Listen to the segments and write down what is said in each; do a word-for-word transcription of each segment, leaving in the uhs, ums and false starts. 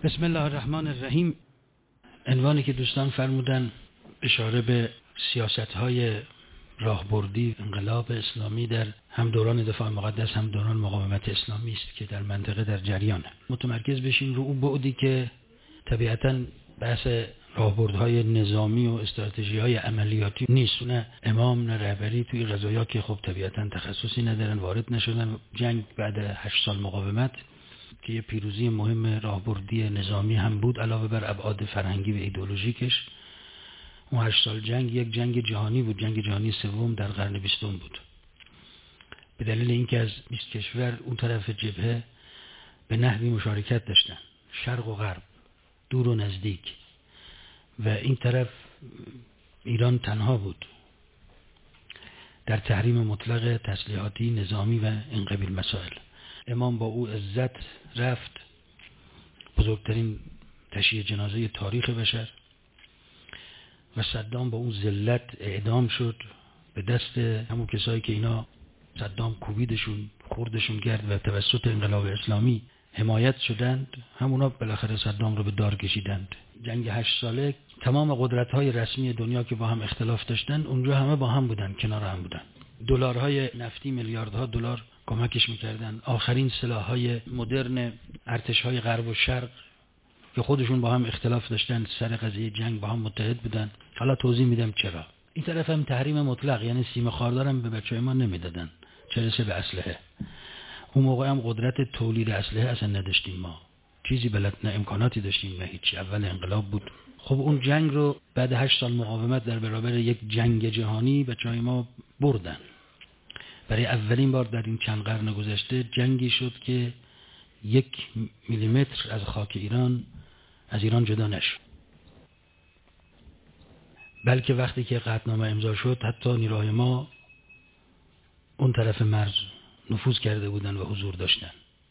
بسم الله الرحمن الرحیم. عنوانی که دوستان فرمودن اشاره به سیاست‌های راهبردی انقلاب اسلامی در هم دوران دفاع مقدس هم دوران مقاومت اسلامی است که در منطقه در جریانه. متمرکز بشیم رو اون بعدی که طبیعتاً بحث راهبردهای نظامی و استراتژی‌های عملیاتی نیست. نه امام نه رهبری توی قضایا که خب طبیعتاً تخصصی ندارن، وارد نشدن. جنگ بعد هشت سال مقاومت که یه پیروزی مهم راهبردی نظامی هم بود علاوه بر ابعاد فرهنگی و ایدئولوژیکش. اون هشت سال جنگ یک جنگ جهانی بود، جنگ جهانی سوم در قرن بیستم بود، به دلیل اینکه از بیست کشور اون طرف جبهه به نحوی مشارکت داشتن، شرق و غرب، دور و نزدیک، و این طرف ایران تنها بود در تحریم مطلق تسلیحاتی نظامی و این قبیل مسائل. امام با او عزت رفت، بزرگترین تشییع جنازه تاریخ بشر، و صدام با اون ذلت اعدام شد به دست همون کسایی که اینا صدام کوبیدشون، خوردشون کرد و توسط انقلاب اسلامی حمایت شدند. همونا بالاخره صدام رو به دار کشیدند. جنگ هشت ساله تمام قدرت‌های رسمی دنیا که با هم اختلاف داشتن اونجا همه با هم بودن، کنار هم بودن. دلارهای نفتی میلیاردها دلار کمکش میکردن. آخرین سلاح‌های مدرن ارتش‌های غرب و شرق که خودشون با هم اختلاف داشتن سر قضیه جنگ با هم متحد بودن. حالا توضیح میدم چرا. این طرف هم تحریم مطلق، یعنی سیم خاردارم به بچه‌های ما نمیدادن چه رسه به اسلحه. اون موقع هم قدرت تولید اسلحه اصلا نداشتیم، ما چیزی بلد نه امکاناتی داشتیم نه هیچی، اول انقلاب بود. خب اون جنگ رو بعد هشت سال مقاومت در برابر یک جنگ جهانی بچه‌های ما بردن. برای اولین بار در این چند قرن گذشته جنگی شد که یک میلیمتر از خاک ایران از ایران جدا نشد، بلکه وقتی که قطعنامه امضا شد حتی نیروهای ما اون طرف مرز نفوذ کرده بودن و حضور داشتن.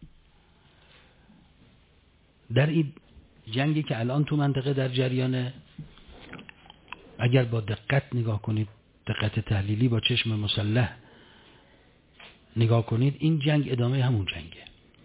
در این جنگی که الان تو منطقه در جریانه، اگر با دقت نگاه کنید، دقت تحلیلی با چشم مسلح نگاه کنید، این جنگ ادامه همون جنگه.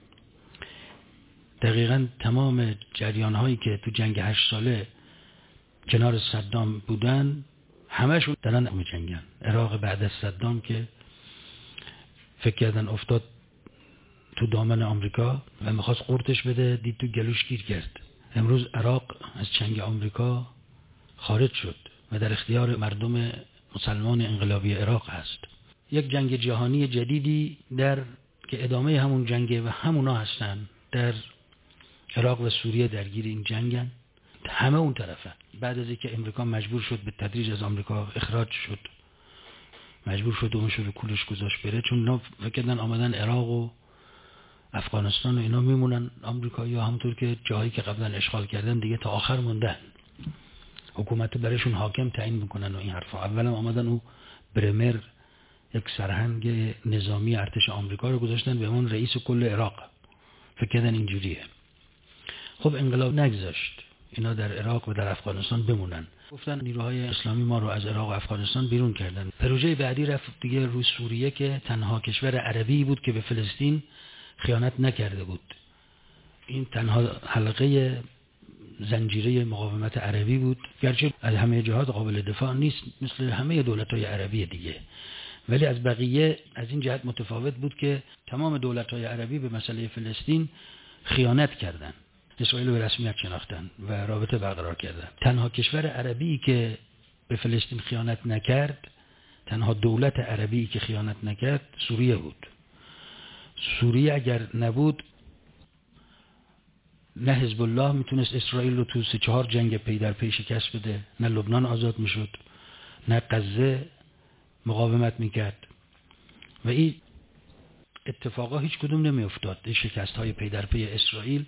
دقیقاً تمام جریان‌هایی که تو جنگ هشت ساله کنار صدام بودن همشون دارن می‌جنگن. عراق بعد از صدام که فکر کردن افتاد تو دامن آمریکا و می‌خواست قورتش بده، دید تو گلوش گیر کرد. امروز عراق از چنگ آمریکا خارج شد و در اختیار مردم مسلمان انقلابی عراق هست. یک جنگ جهانی جدیدی در که ادامه همون جنگه و همونا هستن در عراق و سوریه درگیر این جنگن. همه اون طرفن. بعد از اینکه امریکا مجبور شد به تدریج از آمریکا اخراج شد، مجبور شد اونش رو کولش گذاشت بره، چون اینا فکر کردن آمدن عراق و افغانستان و اینا میمونن آمریکایی‌ها، همونطور که جاهایی که قبلا اشغال کردن دیگه تا آخر موندن، حکومت برایشون حاکم تعیین میکنن و این حرفا. اولا آمدن او برمر، یک سرهنگ نظامی ارتش آمریکا رو گذاشتن به اون رئیس کل عراق، فکر کردن اینجوریه. خب انقلاب نگذاشت اینا در عراق و در افغانستان بمونن. گفتن نیروهای اسلامی ما رو از عراق و افغانستان بیرون کردن. پروژه بعدی رفت دیگه روی سوریه که تنها کشور عربی بود که به فلسطین خیانت نکرده بود. این تنها حلقه زنجیره مقاومت عربی بود، گرچه از همه جهات قابل دفاع نیست مثل همه دولت‌های عربی دیگه، ولی از بقیه از این جهت متفاوت بود که تمام دولت‌های عربی به مسئله فلسطین خیانت کردند. اسرائیل رو به رسمیت شناختن و رابطه برقرار کردن. تنها کشور عربی که به فلسطین خیانت نکرد، تنها دولت عربی که خیانت نکرد سوریه بود. سوریه اگر نبود نه حزب الله میتونست اسرائیل رو تو سه چهار جنگ پی در پی شکست بده، نه لبنان آزاد میشد، نه غزه مقاومت میکرد و این اتفاقا هیچ کدوم نمیافتاد. این شکست های پی در پی اسرائیل،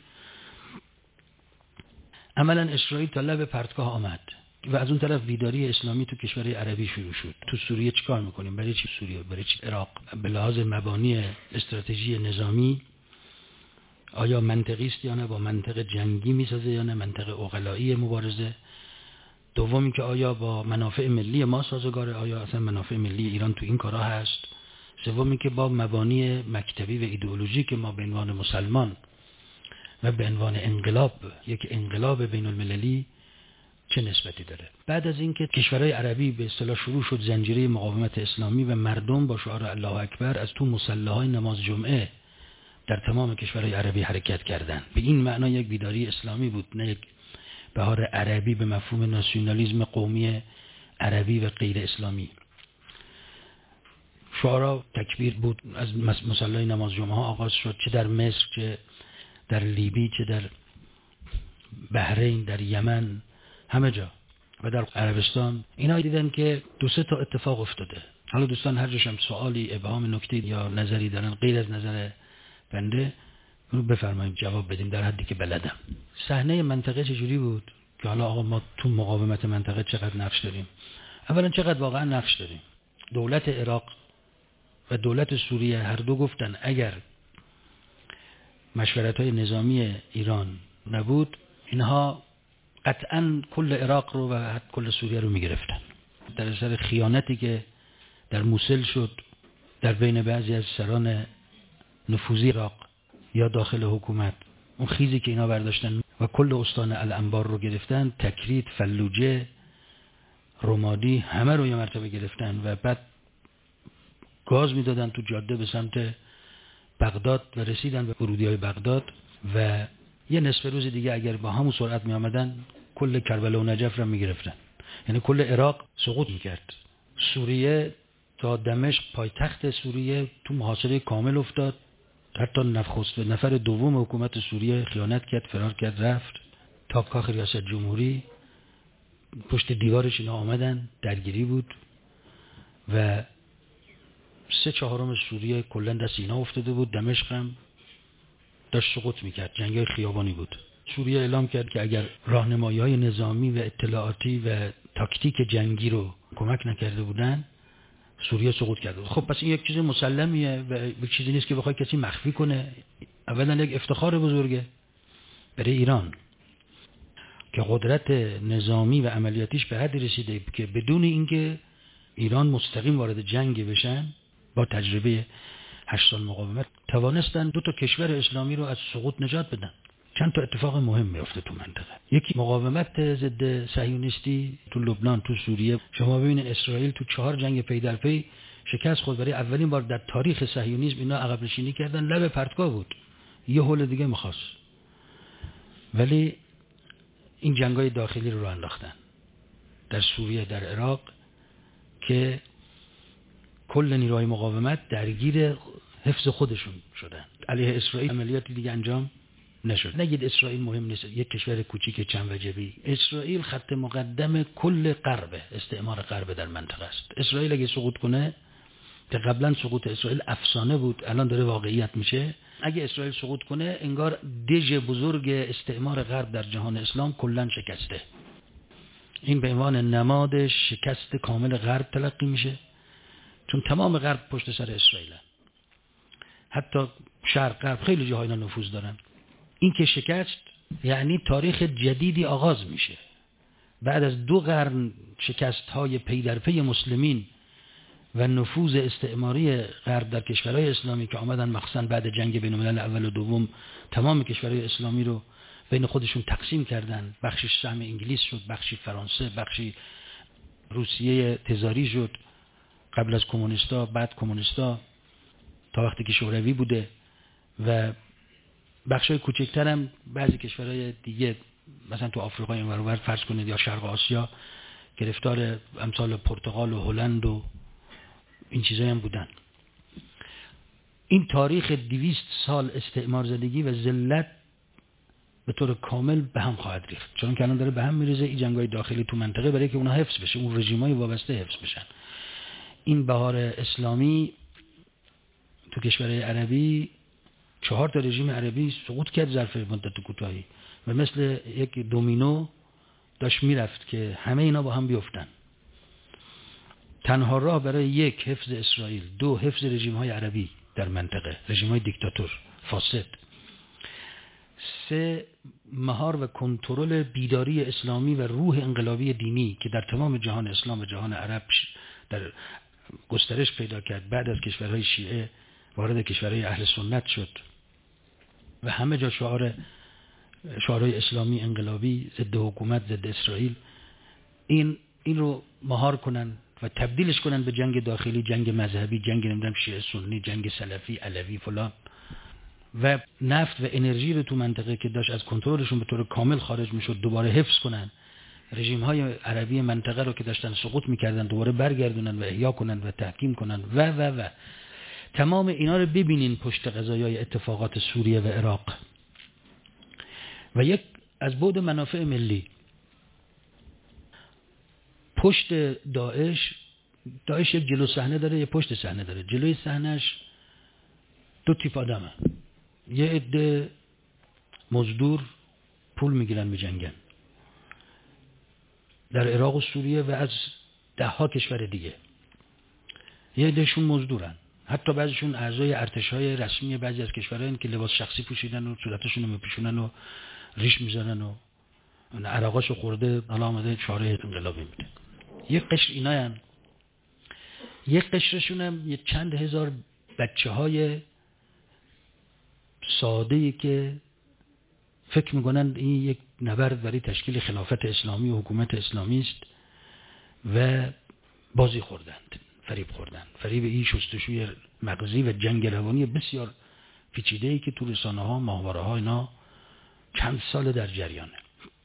عملا اسرائیل تا لب پرتگاه آمد و از اون طرف بیداری اسلامی تو کشورهای عربی شروع شد. تو سوریه چیکار میکنیم؟ برای چی سوریه؟ برای چی عراق؟ به لحاظ مبانی استراتژی نظامی آیا منطقی است یا نه؟ با منطق جنگی میسازه یا نه منطق عقلایی مبارزه؟ دومی که آیا با منافع ملی ما سازگاره؟ آیا اصلا منافع ملی ایران تو این کارا هست؟ سومی که با مبانی مکتبی و ایدئولوژی که ما به عنوان مسلمان و به عنوان انقلاب، یک انقلاب بین المللی چه نسبتی داره. بعد از اینکه کشورهای عربی به اصطلاح شروع شد زنجیره مقاومت اسلامی و مردم با شعار الله اکبر از تو مصلاهای نماز جمعه در تمام کشورهای عربی حرکت کردند، به این معنا یک بیداری اسلامی بود، نه یک بهار عربی به مفهوم ناسیونالیسم قومی عربی و غیر اسلامی. شعارا تکبیر بود، از مصلای نماز جمعه ها آغاز شد، چه در مصر، چه در لیبی، چه در بحرین، در یمن، همه جا و در عربستان. اینا دیدن که دو سه تا اتفاق افتاده. حالا دوستان هر جاشم سوالی، ابهام، نکته یا نظری دارن غیر از نظر بنده رو بفرمایید جواب بدیم در حدی که بلدم. صحنه منطقه چجوری بود که حالا آقا ما تو مقاومت منطقه چقدر نقش داریم؟ اولا چقدر واقعا نقش داریم؟ دولت عراق و دولت سوریه هر دو گفتن اگر مشورت‌های نظامی ایران نبود اینها قطعاً کل عراق رو و حتی کل سوریه رو می‌گرفتن. در اثر خیانتی که در موصل شد در بین بعضی از سران نفوذی عراق یا داخل حکومت، اون خیزی که اینا برداشتن و کل استان الانبار رو گرفتن، تکریت، فلوجه، رمادی، همه رو یه مرتبه گرفتن و بعد گاز میدادن تو جاده به سمت بغداد و رسیدن به ورودی‌های بغداد و یه نصف روز دیگه اگر با همون سرعت می آمدن کل کربلا و نجف رو می گرفتن. یعنی کل عراق سقوط می کرد. سوریه تا دمشق پایتخت سوریه تو محاصره کامل افتاد. حتی نخست نفر دوم حکومت سوریه خیانت کرد، فرار کرد، رفت تا کاخ ریاست جمهوری. پشت دیوارش اینا آمدن، درگیری بود و سه چهارم سوریه کلا دست اینا افتاده بود. دمشق هم داشت سقوط میکرد، جنگ‌های خیابانی بود. سوریه اعلام کرد که اگر راهنمایی‌های نظامی و اطلاعاتی و تاکتیک جنگی رو کمک نکرده بودن سوریه سقوط کرده. خب پس این یک چیز مسلمیه و یک چیزی نیست که بخواد کسی مخفی کنه. اولا یک افتخار بزرگه برای ایران که قدرت نظامی و عملیاتیش به حدی رسیده که بدون اینکه ایران مستقیم وارد جنگ بشن با تجربه هشت سال مقاومت توانستن دو تا کشور اسلامی رو از سقوط نجات بدن. چند تا اتفاق مهم میفته تو منطقه. یکی مقاومت ضد صهیونیستی تو لبنان، تو سوریه. شما ببینید اسرائیل تو چهار جنگ پی در پی شکست خورد. برای اولین بار در تاریخ صهیونیسم اینا عقب نشینی کردن، لب پرتگاه بود، یه هول دیگه می‌خواست. ولی این جنگ‌های داخلی رو راه انداختن در سوریه، در عراق که کل نیروهای مقاومت درگیر حفظ خودشون شدن. علیه اسرائیل عملیاتی دیگه انجام نشد. نگید اسرائیل مهم نیست، یک کشور کوچیک چند وجبی. اسرائیل خط مقدم کل غرب، استعمار غرب در منطقه است. اسرائیل اگه سقوط کنه، که قبلا سقوط اسرائیل افسانه بود، الان داره واقعیت میشه. اگه اسرائیل سقوط کنه انگار دژ بزرگ استعمار غرب در جهان اسلام کلا شکسته. این به عنوان نماد شکست کامل غرب تلقی میشه، چون تمام غرب پشت سر اسرائیل، حتی شرق غرب خیلی جاها اینا نفوذ دارن. این که شکست یعنی تاریخ جدیدی آغاز میشه. بعد از دو قرن شکست های پی در پی مسلمین و نفوذ استعماری غرب در کشورهای اسلامی که آمدن مخصوصا بعد جنگ بین الملل اول و دوم تمام کشورهای اسلامی رو بین خودشون تقسیم کردن. بخشی سهم انگلیس شد، بخشی فرانسه، بخشی روسیه تزاری شد، قبل از کمونیستا، بعد کمونیستا تا وقتی که شوروی بوده و بخشای کوچکتر هم بعضی کشورهای دیگه مثلا تو آفریقا این ور اون ور فرض کنید یا شرق آسیا گرفتار امثال پرتغال و هلند و این چیزایی هم بودن. این تاریخ دویست سال استعمار زدگی و ذلت به طور کامل به هم خواهد ریخت، چون که الان داره به هم میریزه این جنگ‌های داخلی تو منطقه برای که اونها حفظ بشه، اون رژیم‌های وابسته حفظ بشن. این بهار اسلامی تو کشورهای عربی چهار تا رژیم عربی سقوط کرد ظرف مدت کوتاهی و مثل یک دومینو داشت میرفت که همه اینا با هم بیفتن. تنها راه برای یک حفظ اسرائیل، دو حفظ رژیم‌های عربی در منطقه، رژیم‌های دیکتاتور فاسد، سه مهار و کنترل بیداری اسلامی و روح انقلابی دینی که در تمام جهان اسلام و جهان عرب در گسترش پیدا کرد. بعد از کشورهای شیعه وارد کشورهای اهل سنت شد و همه جا شعار شعارهای اسلامی انقلابی ضد حکومت، ضد اسرائیل، این این رو مهار کنن و تبدیلش کنن به جنگ داخلی، جنگ مذهبی، جنگ نمیدونم شیعه سنی، جنگ سلفی علوی فلان، و نفت و انرژی رو تو منطقه که داشت از کنترلشون به طور کامل خارج میشد دوباره حفظ کنن، رژیم های عربی منطقه رو که داشتن سقوط میکردن دوباره برگردونن و احیا کنن و تحکیم کنن و و و تمام اینا رو ببینین پشت قضایای اتفاقات سوریه و عراق. و یک از بعد منافع ملی، پشت داعش داعش یک جلو صحنه داره، یک پشت صحنه داره. جلوی صحنهش دو تیپ آدمه، یه عده مزدور پول میگیرن میجنگن در عراق و سوریه و از ده ها کشور دیگه، یه عدهشون مزدورن، حتی بعضیشون اعضای ارتش‌های رسمی بعضی از کشورها هستن که لباس شخصی پوشیدن و صورتشون رو میپوشونن و ریش میزنن و عرقاشو خورده، حالا آمده شعار انقلابی میده. یک قشر ایناین، یک قشرشون هم یه چند هزار بچه‌های ساده‌ای که فکر میکنن این یک نبرد برای تشکیل خلافت اسلامی و حکومت اسلامی است و بازی خوردند، فریب خوردند، فریب این شستشوی مغزی و جنگ روانی بسیار پیچیده‌ای که تو رسانه‌ها، ماهواره‌ها اینا چند سال در جریانه.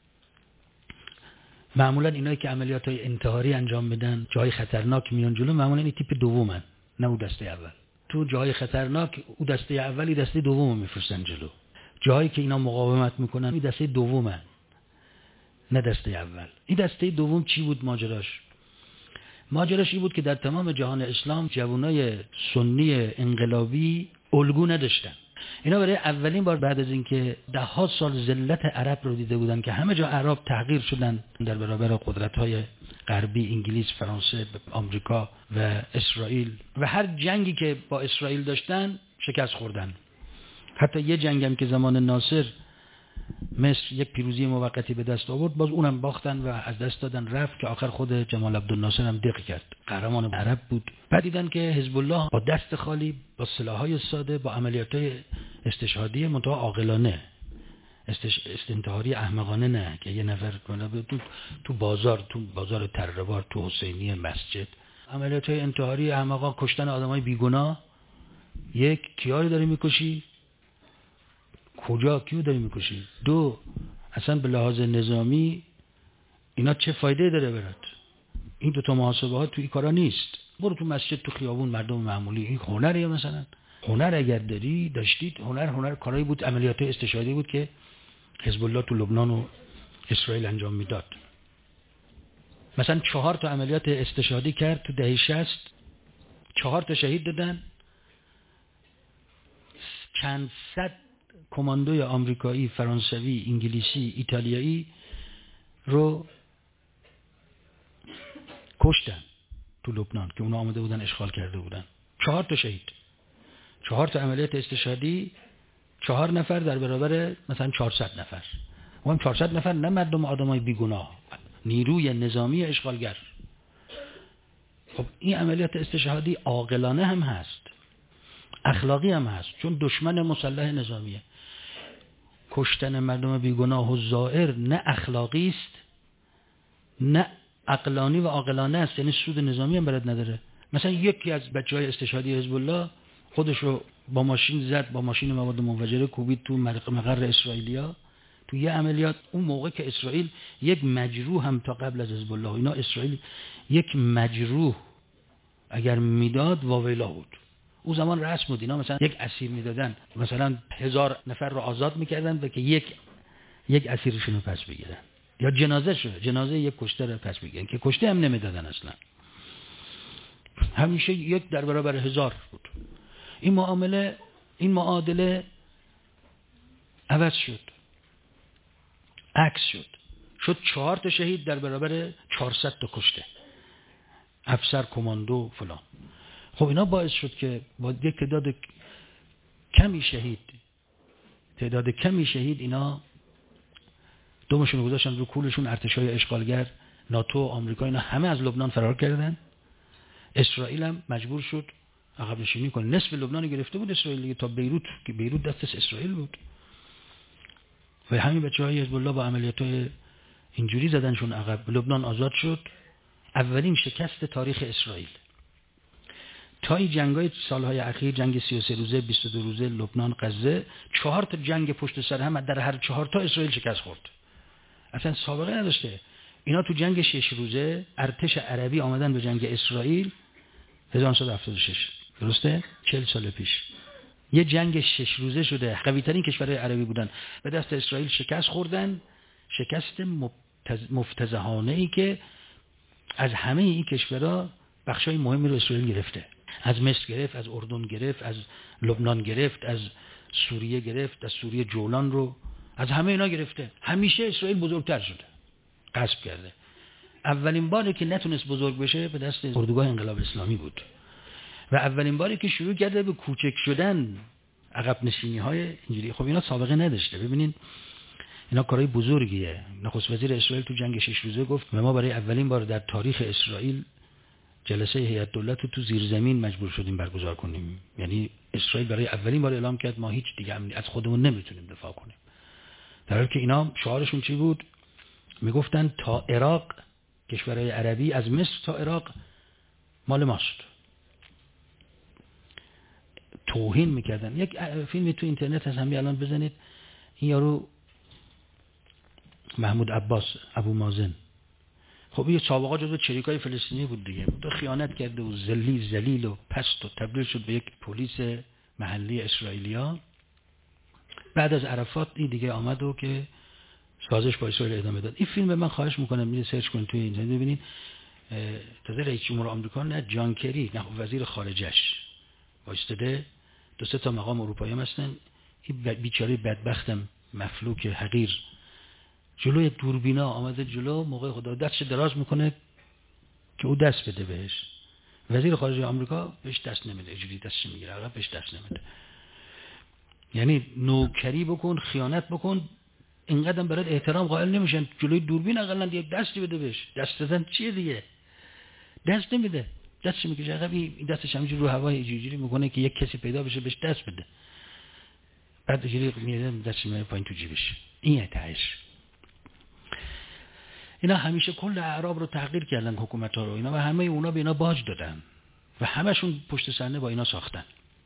معمولا اینایی که عملیات‌های انتحاری انجام میدن، جای خطرناک میان جلو، معمولا این تیپ دومن، نه اون دسته اول. تو جای خطرناک او دسته اولی دسته دوم میفرستن جلو. جایی که اینا مقاومت میکنن این دسته دومن، نه دسته اول. این دسته دوم چی بود ماجراش؟ ماجراش این بود که در تمام جهان اسلام جوانای سنی انقلابی الگو نداشتن. اینا برای اولین بار بعد از اینکه ده ها سال ذلت عرب رو دیده بودن که همه جا عرب تغییر شدن در برابر قدرت‌های غربی، انگلیس، فرانسه، آمریکا و اسرائیل، و هر جنگی که با اسرائیل داشتن شکست خوردن. حتی یه جنگم که زمان ناصر مصر یک پیروزی موقتی به دست آورد، باز اونم باختن و از دست دادن، رفت، که آخر خود جمال عبدالناصر هم دق کرد، قهرمان عرب بود. بعد دیدن که حزب الله با دست خالی، با سلاح‌های ساده، با عملیات‌های استشهادی منتها عاقلانه، استش... استنتحاری احمقانه نه که یه نفر کنه تو تو بازار، تو بازار تره‌بار، تو حسینیه مسجد، عملیات‌های انتحاری احمقانه، کشتن آدمای بیگناه. یک، کیاری داری میکشی؟ کجا کیو داری میکشی؟ دو، اصلا به لحاظ نظامی اینا چه فایده داره برات؟ این دو تا محاسبه ها توی کارا نیست. برو تو مسجد، تو خیابون، مردم معمولی، این هنره. مثلا هنر اگر داری داشتید، هنر هنر کارایی بود، عملیات استشهادی بود که حزب الله تو لبنان و اسرائیل انجام میداد. مثلا چهار تا عملیات استشهادی کرد تو دهه شصت، چهار تا شهید دادن، چند صد کماندوی آمریکایی، فرانسوی، انگلیسی، ایتالیایی رو کشتن تو لبنان که اونا آمده بودن اشغال کرده بودن. چهار تا شهید، چهار تا عملیات استشهادی، چهار نفر در برابر مثلا چهارصد نفر. اون چهارصد نفر نه مردم، آدمای بیگناه، نیروی نظامی اشغالگر. خب این عملیات استشهادی عاقلانه هم هست، اخلاقی هم هست، چون دشمن مسلح نظامیه. کشتن مردم بیگناه و زائر نه اخلاقی است، نه عقلانی و عاقلانه است، یعنی سود نظامی هم برات نداره. مثلا یکی از بچهای استشهادی حزب الله خودش رو با ماشین زد، با ماشین مواد منفجره کوبید تو مقر اسرائیلیا تو یه عملیات. اون موقع که اسرائیل یک مجروح هم تا قبل از حزب الله اینا، اسرائیل یک مجروح اگر میداد واویلا بود. اون زمان رسم بود اینا مثلا یک اسیر میدادن، مثلا هزار نفر رو آزاد میکردن و که یک یک اسیرشون رو پس بگیرن، یا جنازه شده جنازه یک کشته رو پس بگیرن، که کشته هم نمیدادن اصلا، همیشه یک در برابر هزار بود. این معامله، این معادله عوض شد، عکس شد، شد چهار تا شهید در برابر چهارصد تا کشته، افسر، کماندو فلان. خب اینا باعث شد که با یک تعداد کمی شهید تعداد کمی شهید اینا دومشون گذاشتن رو کولشون، ارتشای اشغالگر، ناتو، آمریکا، اینا همه از لبنان فرار کردن. اسرائیل هم مجبور شد عقب نشینی کنه. نصف لبنان گرفته بود اسرائیل تا بیروت، که بیروت دست اسرائیل بود. و همین بچه‌های حزب الله با عملیات‌های اینجوری زدنشون عقب. لبنان آزاد شد، اولین شکست تاریخ اسرائیل. تا این جنگ‌های سال‌های اخیر، جنگ سی و سه روزه، بیست و دو روزه، لبنان، غزه، چهار تا جنگ پشت سر هم در هر چهار تا اسرائیل شکست خورد. اصلا سابقه نداشته. اینا تو جنگ شش روزه ارتش عربی آمدن به جنگ اسرائیل هزار و نهصد و هفتاد و شش، درسته؟ چهل سال پیش. یه جنگ شش روزه شده، قوی ترین کشورهای عربی بودن، به دست اسرائیل شکست خوردن، شکست مفتضحانه ای که از همه این کشورها بخشای مهمی رو اسرائیل گرفته. از مصر گرفت، از اردن گرفت، از لبنان گرفت، از سوریه گرفت، از سوریه جولان رو، از همه اینا گرفته. همیشه اسرائیل بزرگتر شده، غصب کرده. اولین باری که نتونست بزرگ بشه به دست اردوگاه انقلاب اسلامی بود و اولین باری که شروع کرده به کوچک شدن، عقب نشینی های اینجوری. خب اینا سابقه نداشته. ببینین اینا کارهای بزرگیه. نخست وزیر اسرائیل تو جنگ شش روزه گفت ما برای اولین بار در تاریخ اسرائیل جلسه هیئت دولت رو تو زیرزمین مجبور شدیم برگزار کنیم. یعنی اسرائیل برای اولین بار اعلام کرد ما هیچ دیگه از خودمون نمیتونیم دفاع کنیم. در حالی که اینا شعارشون چی بود؟ میگفتن تا عراق، کشورهای عربی از مصر تا عراق مال ماست. توهین میکردن. یک فیلمی تو اینترنت هست، همین الان بزنید. این یارو محمود عباس ابو مازن، خب یه سابقه جزو چریکای فلسطینی بود دیگه، بود خیانت کرده و ذلیل ذلیل و پست و تبدیل شد به یک پلیس محلی اسرائیلیا. بعد از عرفات این دیگه آمد و که سازش با اسرائیل ادامه داد. این فیلم من خواهش میکنم میره سرچ کنید توی اینترنت ببینید. تازه رئیس جمهور آمریکا نه جان کری، نه وزیر خارجش وایستاده، دو سه تا مقام اروپایی هم هستن. این بیچاره بدبختم مفلوک حقیر جلوی دوربینا آمده جلو، موقع خدا دستش دراز میکنه که او دست بده بهش. وزیر خارجه آمریکا بهش دست نمیده، اینجوری دستش میگیره عقب، بهش دست نمیده. یعنی نوکری بکن، خیانت بکن، اینقدر برات احترام قائل نمیشن. جلوی دوربین اقلا یک دستی بده بهش. دست دادن چیه دیگه؟ دست نمیده، دستش میکشه عقب، این دستش همینجوری رو هوا اینجوری میکنه که یک کسی پیدا بشه بهش دست بده. بعد اینجوری میاد دستش میاره پایین تو جیبش. این تهش. اینا همیشه کل اعراب رو تحقیر کردن، حکومت‌ها رو اینا، و همه اونا به اینا باج دادن و همشون پشت صحنه با اینا ساختن.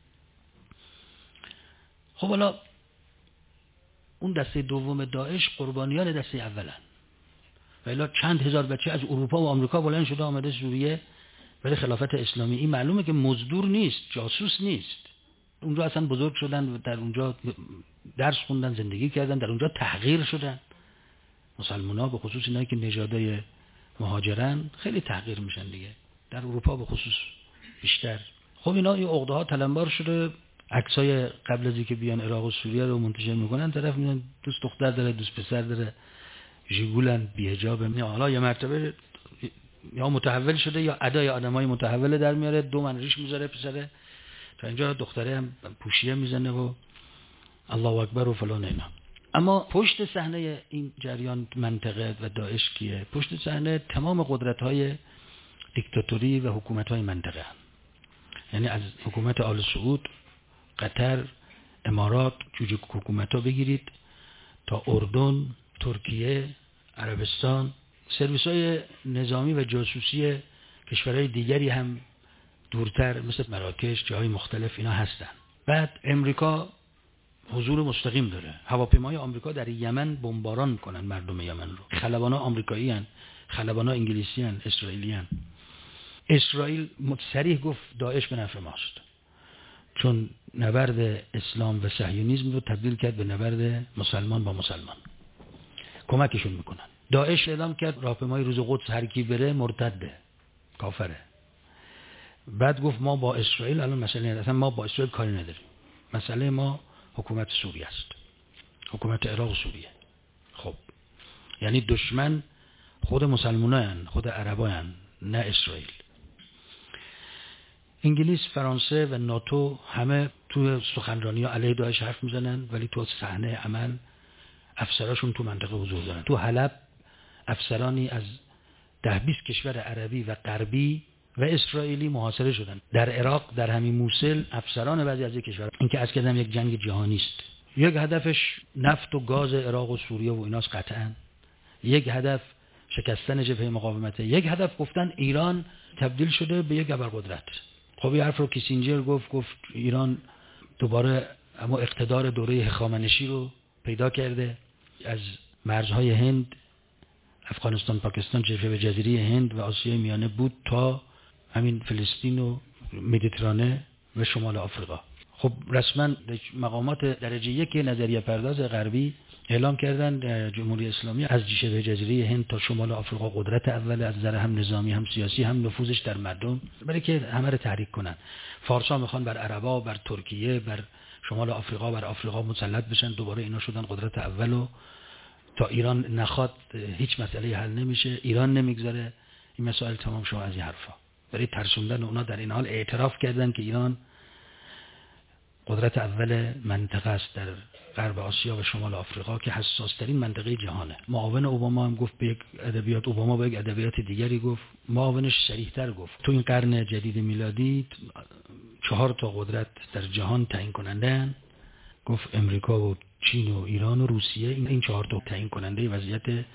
خب حالا اون دسته دوم داعش قربانیان دسته اولن. ولی چند هزار بچه از اروپا و آمریکا بلند شده آمده سوریه برای خلافت اسلامی. این معلومه که مزدور نیست، جاسوس نیست. اونجا اصلا بزرگ شدن و در اونجا درس خوندن، زندگی کردن، در اونجا تحقیر شدن. مسلمان‌ها به خصوص اینایی که نژادای مهاجرن خیلی تحقیر میشن دیگه، در اروپا به خصوص بیشتر. خب اینا این عقده ها تلمبار شده. عکسای قبل از اینکه بیان عراق و سوریه رو منتشر میکنن، طرف میگن دوست دختر داره، دوست پسر داره، ژیگولن، بی‌حجاب. حالا یه مرتبه یا متحول شده یا ادای آدمای متحول در میاره، دو من ریش میذاره پسره، تا اینجا دختره هم پوشیه میزنه و الله اکبر و فلان اینا. اما پشت صحنه این جریان منطقه و داعش کیه؟ پشت صحنه تمام قدرت‌های دیکتاتوری و حکومت‌های منطقه هم. یعنی از حکومت آل سعود، قطر، امارات، جوجه حکومت‌ها بگیرید تا اردن، ترکیه، عربستان، سرویس‌های نظامی و جاسوسی کشورهای دیگری هم دورتر مثل مراکش، جاهای مختلف اینا هستن. بعد امریکا حضور مستقیم داره. هواپیمای آمریکا در یمن بمباران میکنن مردم یمن رو. خلبانا آمریکایی ان، خلبانا انگلیسی ان، اسرائیلی ان. اسرائیل صریح گفت داعش به نفع ماست، چون نبرد اسلام و صهیونیسم رو تبدیل کرد به نبرد مسلمان با مسلمان. کمکشون میکنن. داعش اعلام کرد راهپیمای روز قدس هر کی بره مرتده، کافره. بعد گفت ما با اسرائیل الان مسئله نداریم، اصلا ما با اسرائیل کاری نداریم. مسئله ما حکومت سوریه است، حکومت عراق و سوریه. خب یعنی دشمن خود مسلمانان، خود عربان، نه اسرائیل. انگلیس، فرانسه و ناتو همه تو سخنرانی ها علیه داعش حرف میزنن، ولی تو صحنه عمل افسراشون تو منطقه حضور دارن. تو حلب افسرانی از ده بیست کشور عربی و غربی و اسرائیلی محاصره شدن. در عراق در همین موصل افسران بعضی از کشورها، این که از کردم یک جنگ جهانی است، یک هدفش نفت و گاز عراق و سوریه و ایناست قطعاً. یک هدف شکستن جبهه مقاومته. یک هدف گفتن ایران تبدیل شده به یک ابرقدرت. خب این حرف رو کیسینجر گفت گفت ایران دوباره اما اقتدار دوره هخامنشی رو پیدا کرده، از مرزهای هند، افغانستان، پاکستان، جبهه جزیره هند و آسیای میانه بود تا همین فلسطین و مدیترانه و شمال آفریقا. خب رسما مقامات درجه یک نظریه پرداز غربی اعلام کردن جمهوری اسلامی از شبه جزیره هند تا شمال آفریقا قدرت اول، از نظر هم نظامی هم سیاسی هم نفوذش در مردم، برای که همه رو تحریک کنن. فارسا میخوان بر عربا، بر ترکیه، بر شمال آفریقا، بر آفریقا مسلط بشن. دوباره اینا شدن قدرت اول و تا ایران نخواد هیچ مسئله حل نمیشه، ایران نمیگذاره این مسائل تمام شو. از این حرفا برای ترسوندن اونا در این حال اعتراف کردن که ایران قدرت اول منطقه است در غرب آسیا و شمال آفریقا که حساس ترین منطقه جهانه. معاون اوباما هم گفت به یک ادبیات، اوباما به یک ادبیات دیگری گفت، معاونش صریح‌تر گفت تو این قرن جدید میلادی چهار تا قدرت در جهان تعیین کننده، گفت امریکا و چین و ایران و روسیه، این چهار تا تعیین کننده وضعیت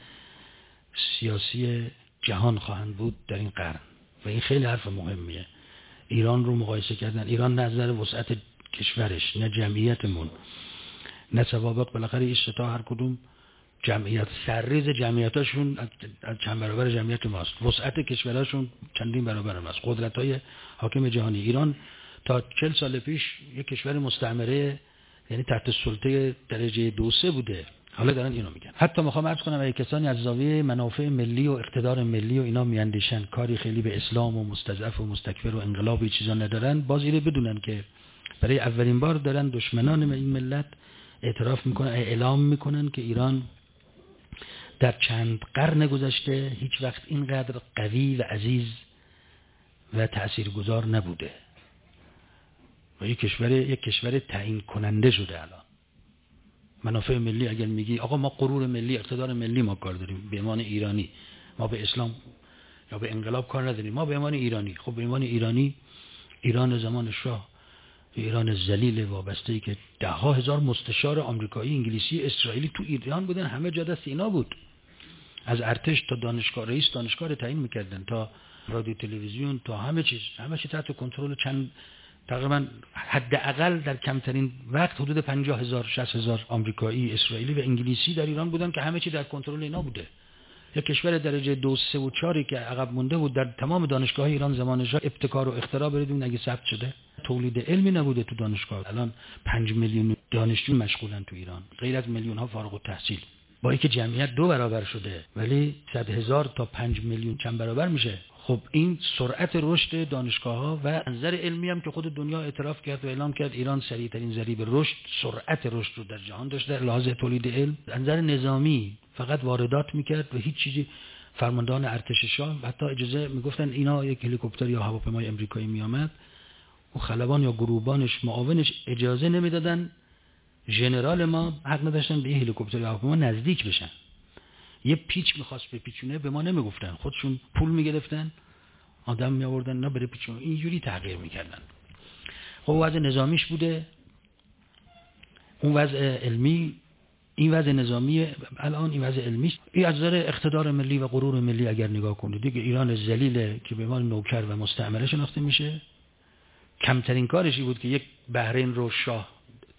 سیاسی جهان خواهند بود در این قرن. و این خیلی حرف مهمیه. ایران رو مقایسه کردن، ایران نظر وسعت کشورش، نه جمعیتمون، نه سوابق، بالاخره این سه تا هر کدوم جمعیت سرریز جمعیتاشون از چند برابر جمعیت ماست، وسعت کشوراشون چندین برابر ماست. قدرت‌های حاکم جهانی، ایران تا چهل سال پیش یک کشور مستعمره، یعنی تحت سلطه درجه دو سه بوده، حالا دارن اینو میگن. حتی میخوام عرض کنم اگه کسانی از زاویه منافع ملی و اقتدار ملی و اینا میاندیشن، کاری خیلی به اسلام و مستضعف و مستکبر و انقلاب و چیزا ندارن، باز اینو بدونن که برای اولین بار دارن دشمنان این ملت اعتراف میکنن، اعلام میکنن که ایران در چند قرن گذشته هیچ وقت اینقدر قوی و عزیز و تاثیرگذار نبوده و یک کشور یک کشور تعیین کننده شده. الان منافع ملی اگر میگی آقا ما غرور ملی، اقتدار ملی ما کار داریم به عنوان ایرانی، ما به اسلام یا به انقلاب کار نداریم، ما به عنوان ایرانی. خب به عنوان ایرانی، ایران زمان شاه، ایران ذلیل وابسته‌ای که ده ها هزار مستشار آمریکایی، انگلیسی، اسرائیلی تو ایران بودن، همه جا دست اینا بود، از ارتش تا دانشگاه، رئیس دانشگاه رو تعیین میکردن، تا رادیو تلویزیون، تا همه چیز، همه چیز تحت کنترل چند، تقریبا حداقل در کمترین وقت حدود پنجاه هزار شصت هزار آمریکایی، اسرائیلی و انگلیسی در ایران بودن که همه چیز در کنترل اینا بوده. یک کشور درجه دو سه و چهاری که عقب مونده بود در تمام دانشگاه ایران زمان شاه، ابتکار و اختراع بریدون اگه ثبت شده، تولید علمی نبوده تو دانشگاه. الان پنج میلیون دانشجو مشغولن تو ایران، غیر از میلیون ها فارغ التحصیل. با اینکه جمعیت دو برابر شده ولی صد هزار تا پنج میلیون چند برابر میشه. خب این سرعت رشد دانشگاه‌ها و نظر علمی هم که خود دنیا اعتراف کرد و اعلام کرد ایران سریع‌ترین ذریب رشد، سرعت رشد رو در جهان داشت در لحاظ تولید علم. نظر نظامی فقط واردات میکرد و هیچ چیزی. فرماندهان ارتش شاه حتی اجازه میگفتن اینا یک هلیکوپتر یا هواپیمای امریکایی میامد و خلبان یا گروبانش معاونش اجازه نمیدادن ژنرال ما حق نداشتن به هلیکوپتر یا هواپیما نزدیک بشن. یه پیچ میخواست به پیچونه به ما نمیگفتن، خودشون پول میگرفتن، آدم میآوردن نه بره پیچونه، اینجوری تغییر میکردن. خب وضع نظامیش بوده، اون وضع علمی، این وضع نظامی، الان این وضع علمی. این از نظر اقتدار ملی و غرور ملی اگر نگاه کنید دیگه ایران ذلیل که به عنوان نوکر و مستعمره شناخته میشه. کمترین کارشی بود که یک بحرین رو شاه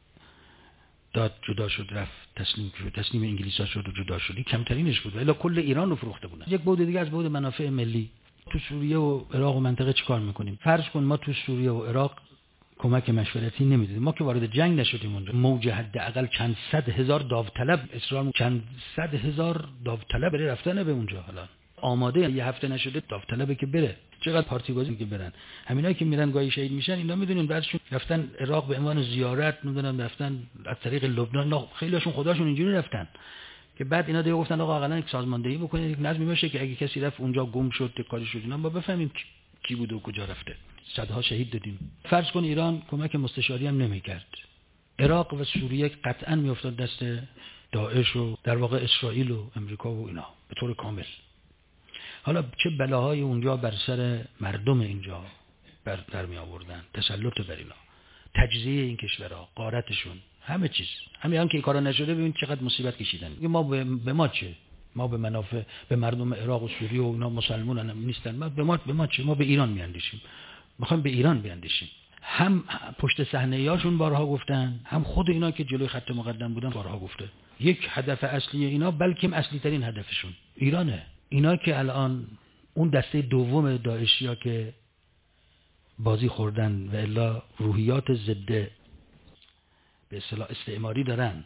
داد جدا شد رفت تسلیم شد، تسلیم انگلیس‌ها شد و جدا شد، کمترینش بود، ولی کل ایران رو فروخته بودن. یک بود دیگه از بود منافع ملی. تو سوریه و عراق و منطقه چیکار میکنیم؟ فرض کن ما تو سوریه و عراق کمک مشورتی نمیدادیم، ما که وارد جنگ نشدیم اونجا، موج حداقل چند صد هزار داوطلب اسرائیل، چند صد هزار داوطلب برای رفتن به اونجا، حالا آماده یه هفته نشده داوطلبه که بره، چقدر پارتی بازی که برن. همینایی که میرن گاهی شهید میشن اینا میدونین بعضشون رفتن عراق به عنوان زیارت، میدونن رفتن از طریق لبنان، نه خیلیاشون خداشون اینجوری رفتن که بعد اینا دیگه گفتن آقا اقلا یک سازماندهی بکنید، یک نظمی باشه که اگه کسی رفت اونجا گم شد که کاری شد اینا ما بفهمیم کی بوده و کجا رفته. صدها شهید دادیم. فرض کن ایران کمک مستشاری هم نمیکرد، عراق و سوریه قطعا میافتاد دست داعش و در واقع اسرائیل و امریکا و اینا به طور کامل. حالا چه بلاهای اونجا بر سر مردم اینجا بر در می آوردن، تسلط بر اینا. تجزیه این کشورها، غارتشون، همه چیز. همین که این کارا نشده ببین چقدر مصیبت کشیدن. ما به, به ما چه؟ ما به منافع به مردم عراق و سوریه و اینا مسلمانان نیستن. ما به ما به ما چه؟ ما به ایران میاندیشیم. میخوایم به ایران بیاندیشیم. هم پشت صحنه‌ایاشون بارها گفتن، هم خود اینا که جلوی خط مقدم بودن بارها گفته. یک هدف اصلی اینا، بلکه اصلی ترین هدفشون ایرانه. اینا که الان اون دسته دوم داعشیا که بازی خوردن و الا روحیات ضد به اصطلاح استعماری دارن،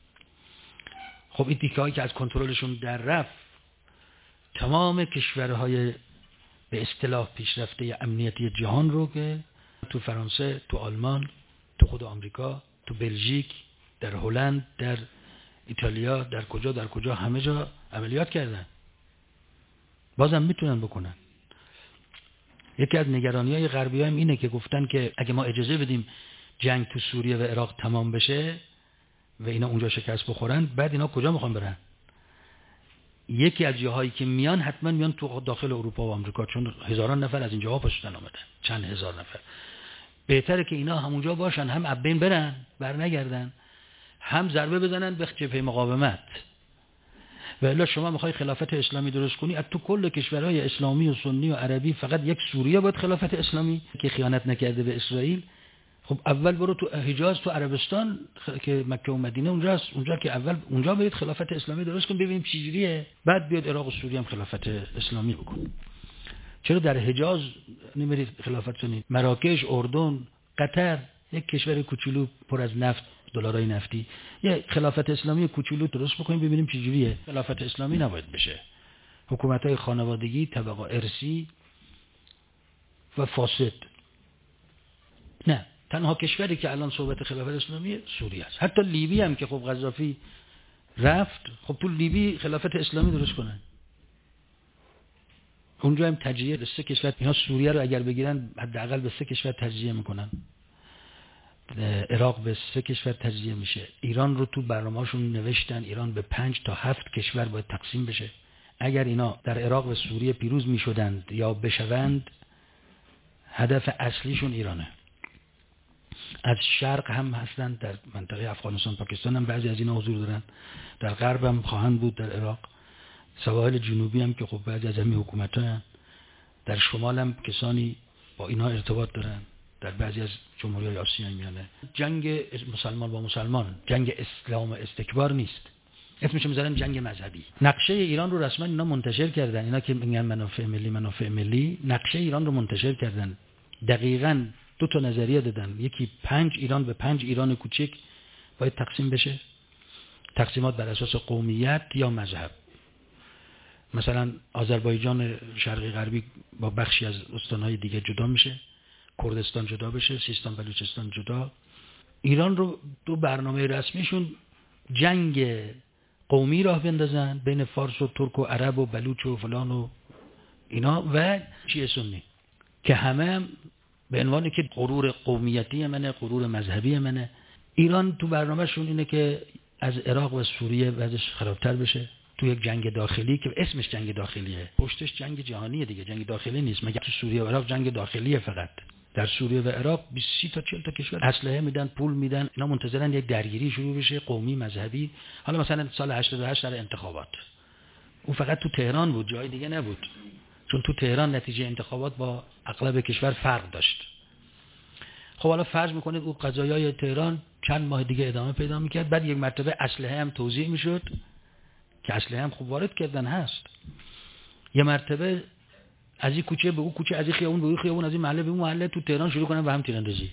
خب این تیکه‌هایی که از کنترلشون در رفت، تمام کشورهای به اصطلاح پیشرفته امنیتی جهان رو که تو فرانسه، تو آلمان، تو خود آمریکا، تو بلژیک، در هلند، در ایتالیا، در کجا در کجا همه جا عملیات کردن. بازم میتونن بکنن. یکی از نگرانی‌های غربی‌ها هم اینه که گفتن که اگه ما اجازه بدیم جنگ تو سوریه و عراق تمام بشه و اینا اونجا شکست بخورن، بعد اینا کجا میخوان برن؟ یکی از جاهایی که میان حتما میان تو داخل اروپا و آمریکا، چون هزاران نفر از اینجاها پاشتن آمدن، چند هزار نفر. بهتره که اینا همونجا باشن، هم ابین برن برنگردن، هم ضربه بزنن به جبهه مقاومت. و الا شما میخوای خلافت اسلامی درست کنی، از تو کل کشورهای اسلامی و سنی و عربی فقط یک سوریه باید خلافت اسلامی که خیانت نکرده به اسرائیل. خب اول برو تو حجاز، تو عربستان که مکه و مدینه اونجاست، اونجا که اول اونجا برید خلافت اسلامی درست کن ببینیم چه جوریه، بعد بیاد عراق و سوریه هم خلافت اسلامی بکن. چرا در حجاز نمیرید خلافت کنید؟ مراکش، اردن، قطر، یک کشور کوچولو پر از نفت، دلارای نفتی، یه خلافت اسلامی کوچولو درست بکنیم ببینیم چه جوریه. خلافت اسلامی نباید بشه. حکومت‌های خانوادگی، طبقه ارثی و فاسد. نه، تنها کشوری که الان صحبت خلافت اسلامی سوریه است. حتی لیبی هم که خب قذافی رفت، خب تو لیبی خلافت اسلامی درست کنن. اونجا هم تجزیه به سه کشور، اینا سوریه رو اگر بگیرن حداقل به سه کشور تجزیه میکنن. عراق به سه کشور تجزیه میشه. ایران رو تو برنامه‌شون نوشتن ایران به پنج تا هفت کشور باید تقسیم بشه. اگر اینا در عراق و سوریه پیروز میشدند یا بشوند، هدف اصلیشون ایرانه. از شرق هم هستن، در منطقه افغانستان، پاکستان هم بعضی از اینا حضور دارن، در غرب هم خواهند بود، در عراق، سواحل جنوبی هم که خب بعضی از همین حکومت‌ها هم، در شمال هم کسانی با اینا ارتباط دارن، در بعضی از جمهوری‌های آسیایی میانه. جنگ مسلمان با مسلمان، جنگ اسلام استکبار نیست، اسمش میذارن جنگ مذهبی. نقشه ایران رو رسما اینا منتشر کردن، اینا که میگن منافع ملی منافع ملی، نقشه ایران رو منتشر کردن. دقیقاً دو تا نظریه دادن، یکی پنج ایران به پنج ایران کوچک باید تقسیم بشه، تقسیمات بر اساس قومیت یا مذهب. مثلا آذربایجان شرقی غربی با بخشی از استانهای دیگه جدا میشه، کردستان جدا بشه، سیستان بلوچستان جدا. ایران رو دو برنامه رسمیشون جنگ قومی راه بندازن بین فارس و ترک و عرب و بلوچ و فلان و اینا و شیعه سنی، که همه به عنوانی که غرور قومیتی منه، غرور مذهبی منه. ایران تو برنامهشون اینه که از عراق و سوریه وضعش خرابتر بشه تو یک جنگ داخلی که اسمش جنگ داخلیه، پشتش جنگ جهانیه دیگه، جنگ داخلی نیست. مگه تو سوریه و عراق جنگ داخلیه؟ فقط در سوریه و عراق بیست تا چهل تا کشور اسلحه میدن، پول میدن، اینا منتظرن یک درگیری شروع بشه قومی مذهبی. حالا مثلا سال هشتاد و هشت در انتخابات اون فقط تو تهران بود، جای دیگه نبود، چون تو تهران نتیجه انتخابات با اغلب کشور فرق داشت. خب حالا فرض میکنید اون قضایای تهران چند ماه دیگه ادامه پیدا میکرد، بعد یک مرتبه اسلحه هم توزیع میشد، که اسلحه هم خوب وارد کردن هست، یه مرتبه از این کوچه به اون کوچه، از این خیابون به اون خیابون، از این محله به اون محله تو تهران شروع کنن به هم تیراندازی.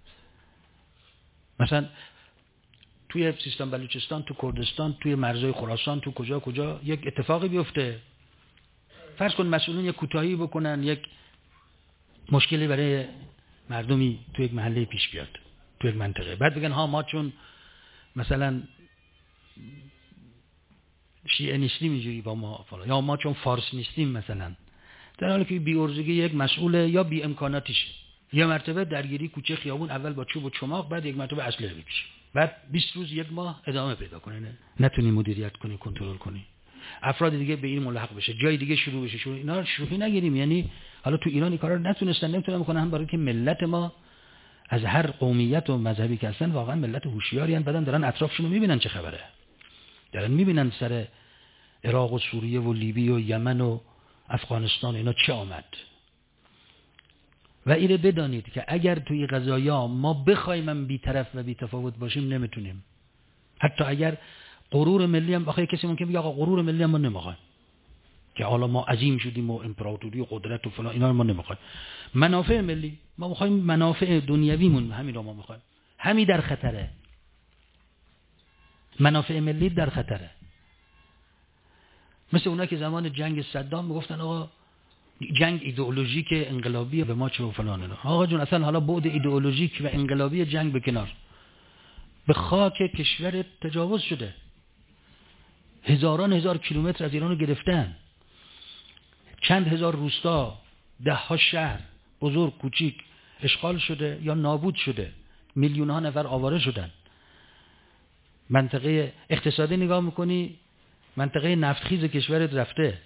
مثلا توی سیستان بلوچستان، تو کردستان، توی مرزهای خراسان، تو کجا کجا یک اتفاقی بیفته، فرض کن مسئولین یک کوتاهی بکنن، یک مشکلی برای مردمی تو یک محله پیش بیاد، تو یک منطقه، بعد بگن ها ما چون مثلا شیعه نیستیم اینجوری با ما فلان، یا ما چون فارس نیستیم مثلا، در حالی که بی ارزگی یک مسئول یا بی امکاناتیشه. یه مرتبه درگیری کوچه خیابون، اول با چوب و چماق، بعد یک مرتبه اسلحه بکشه، بعد بیست روز یک ماه ادامه پیدا کنه، نه نتونی مدیریت کنی، کنترل کنی، افراد دیگه به این ملحق بشه، جای دیگه شروع بشه. شروع اینا شوخی نگیریم. یعنی حالا تو ایران این کارا رو نتونستن نمیتونن بکنن، هم برای که ملت ما از هر قومیت و مذهبی که هستن واقعا ملت هوشیاری ان، بعدن دارن اطرافشون رو میبینن چه خبره، دارن میبینن سر عراق و سوریه و لیبی و یمن و افغانستان اینا چه آمد. و اینو بدانید که اگر توی قضایا ما بخوایم بی‌طرف و بی‌تفاوت باشیم نمیتونیم. حتی اگر غرور ملی هم، آخه کسی ممکن بگه آقا غرور ملی هم ما نمیخوایم، که حالا ما عظیم شدیم و امپراتوری و قدرت و فلان، اینا رو ما نمیخوایم. منافع ملی، ما میخوایم منافع دنیویمون، همین رو ما میخوایم. همین در خطره، منافع ملی در خطره. مثل اونا که زمان جنگ صدام میگفتن آقا جنگ ایدئولوژیک انقلابی به ما چه و فلان اینا. آقا جون اصلا حالا بعد ایدئولوژیک و انقلابی جنگ به کنار، به خاک کشور تجاوز شده، هزاران هزار کیلومتر از ایران رو گرفتن، چند هزار روستا، ده ها شهر بزرگ کوچیک اشغال شده یا نابود شده، میلیون ها نفر آواره شدن. منطقه اقتصادی نگاه میکنی، منطقه نفتخیز کشورت رفته.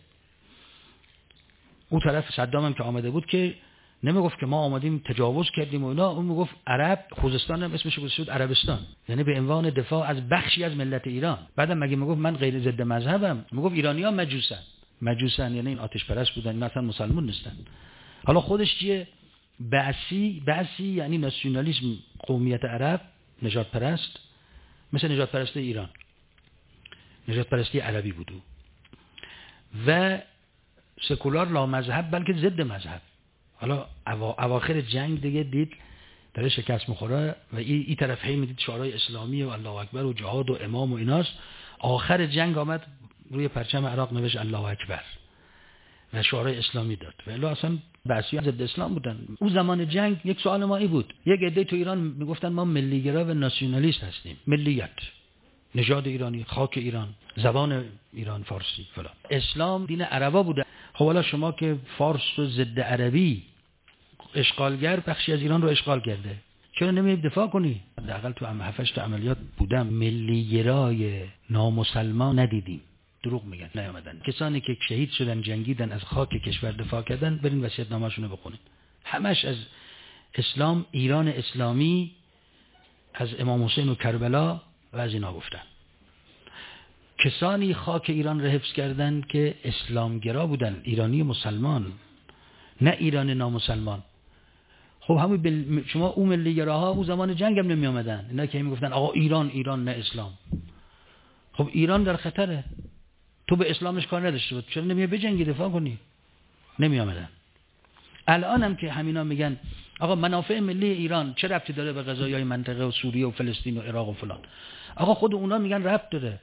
اون طرف صدام هم که آمده بود که نمیگفت که ما آمدیم تجاوز کردیم و اینا، اون میگفت عرب، خوزستان هم اسمش گذاشته شد عربستان، یعنی به عنوان دفاع از بخشی از ملت ایران. بعدم مگه میگفت من غیر ضد مذهبم، میگفت ایرانی‌ها مجوسن. مجوسن یعنی این آتش پرست بودن، اینا اصلا مسلمان نیستن. حالا خودش چیه؟ بعثی. بعثی یعنی ناسیونالیسم، قومیت عرب، نژاد پرست، مثل نژاد پرستی ایران، نژاد پرستی عربی بود و سکولار، لا مذهب بلکه ضد مذهب. حالا اواخر جنگ دیگه دید داره شکست میخوره و این ای طرف هی میدید شعارهای اسلامی و الله اکبر و جهاد و امام و ایناست. آخر جنگ آمد روی پرچم عراق نوشت الله اکبر و شعارهای اسلامی داد. ولی اصلا بعثیان ضد اسلام بودن. اون زمان جنگ یک سوال ما ای بود، یک عده تو ایران میگفتن ما ملیگرا و ناسیونالیست هستیم، ملیت، نژاد ایرانی، خاک ایران، زبان ایران فارسی فلان. اسلام دین عربا بوده. خب حالا شما که فارس و ضد عربی، اشغالگر بخشی از ایران رو اشغال کرده، چرا نمی‌ای دفاع کنی؟ حداقل تو هم هفتش تا عملیات بودم، ملیگرای نامسلمان ندیدیم. دروغ میگن، نیامدن. کسانی که شهید شدن، جنگیدن، از خاک کشور دفاع کردن، برین وصیت‌نامه‌شون رو بخونید. همش از اسلام، ایران اسلامی، از امام حسین و کربلا و از اینا گفتن. کسانی خاک ایران را حفظ کردند که اسلامگرا بودن، ایرانی مسلمان، نه ایران نامسلمان. خب همون بل... شما اون ملیگراها اون زمان جنگ هم نمی آمدن، اینا که میگفتن آقا ایران ایران نه اسلام. خب ایران در خطره، تو به اسلامش کار نداشته بود، چرا نمیای بجنگی دفاع کنی؟ نمی آمدن. الان هم که همینا میگن آقا منافع ملی ایران چه ربطی داره به قضایای منطقه و سوریه و فلسطین و عراق و فلان؟ آقا خود اونا میگن ربط داره.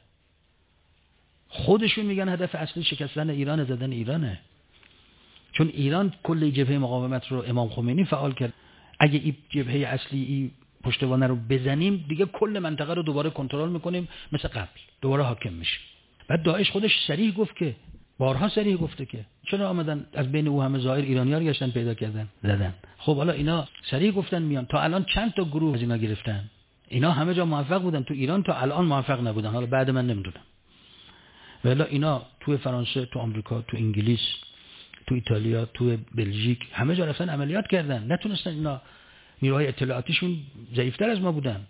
خودشون میگن هدف اصلی شکستن ایران، زدن ایرانه. چون ایران کل جبهه مقاومت رو امام خمینی فعال کرد. اگه این جبهه اصلی این پشتوانه رو بزنیم دیگه کل منطقه رو دوباره کنترل میکنیم، مثل قبل دوباره حاکم میشیم. بعد داعش خودش صریح گفت که، بارها صریح گفته که چرا آمدن از بین او همه ظاهر ایرانی‌ها رو گشتن پیدا کردن زدن. خب حالا اینا صریح گفتن میان، تا الان چند تا گروه از اینا گرفتن. اینا همه جا موفق بودن، تو ایران تا الان موفق نبودن. حالا بعد من نمیدونم. ولی اینا تو فرانسه، تو آمریکا، تو انگلیس، تو ایتالیا، تو بلژیک، همه جا رفتن عملیات کردن، نتونستن. اینا نیروهای اطلاعاتیشون ضعیف‌تر از ما بودن.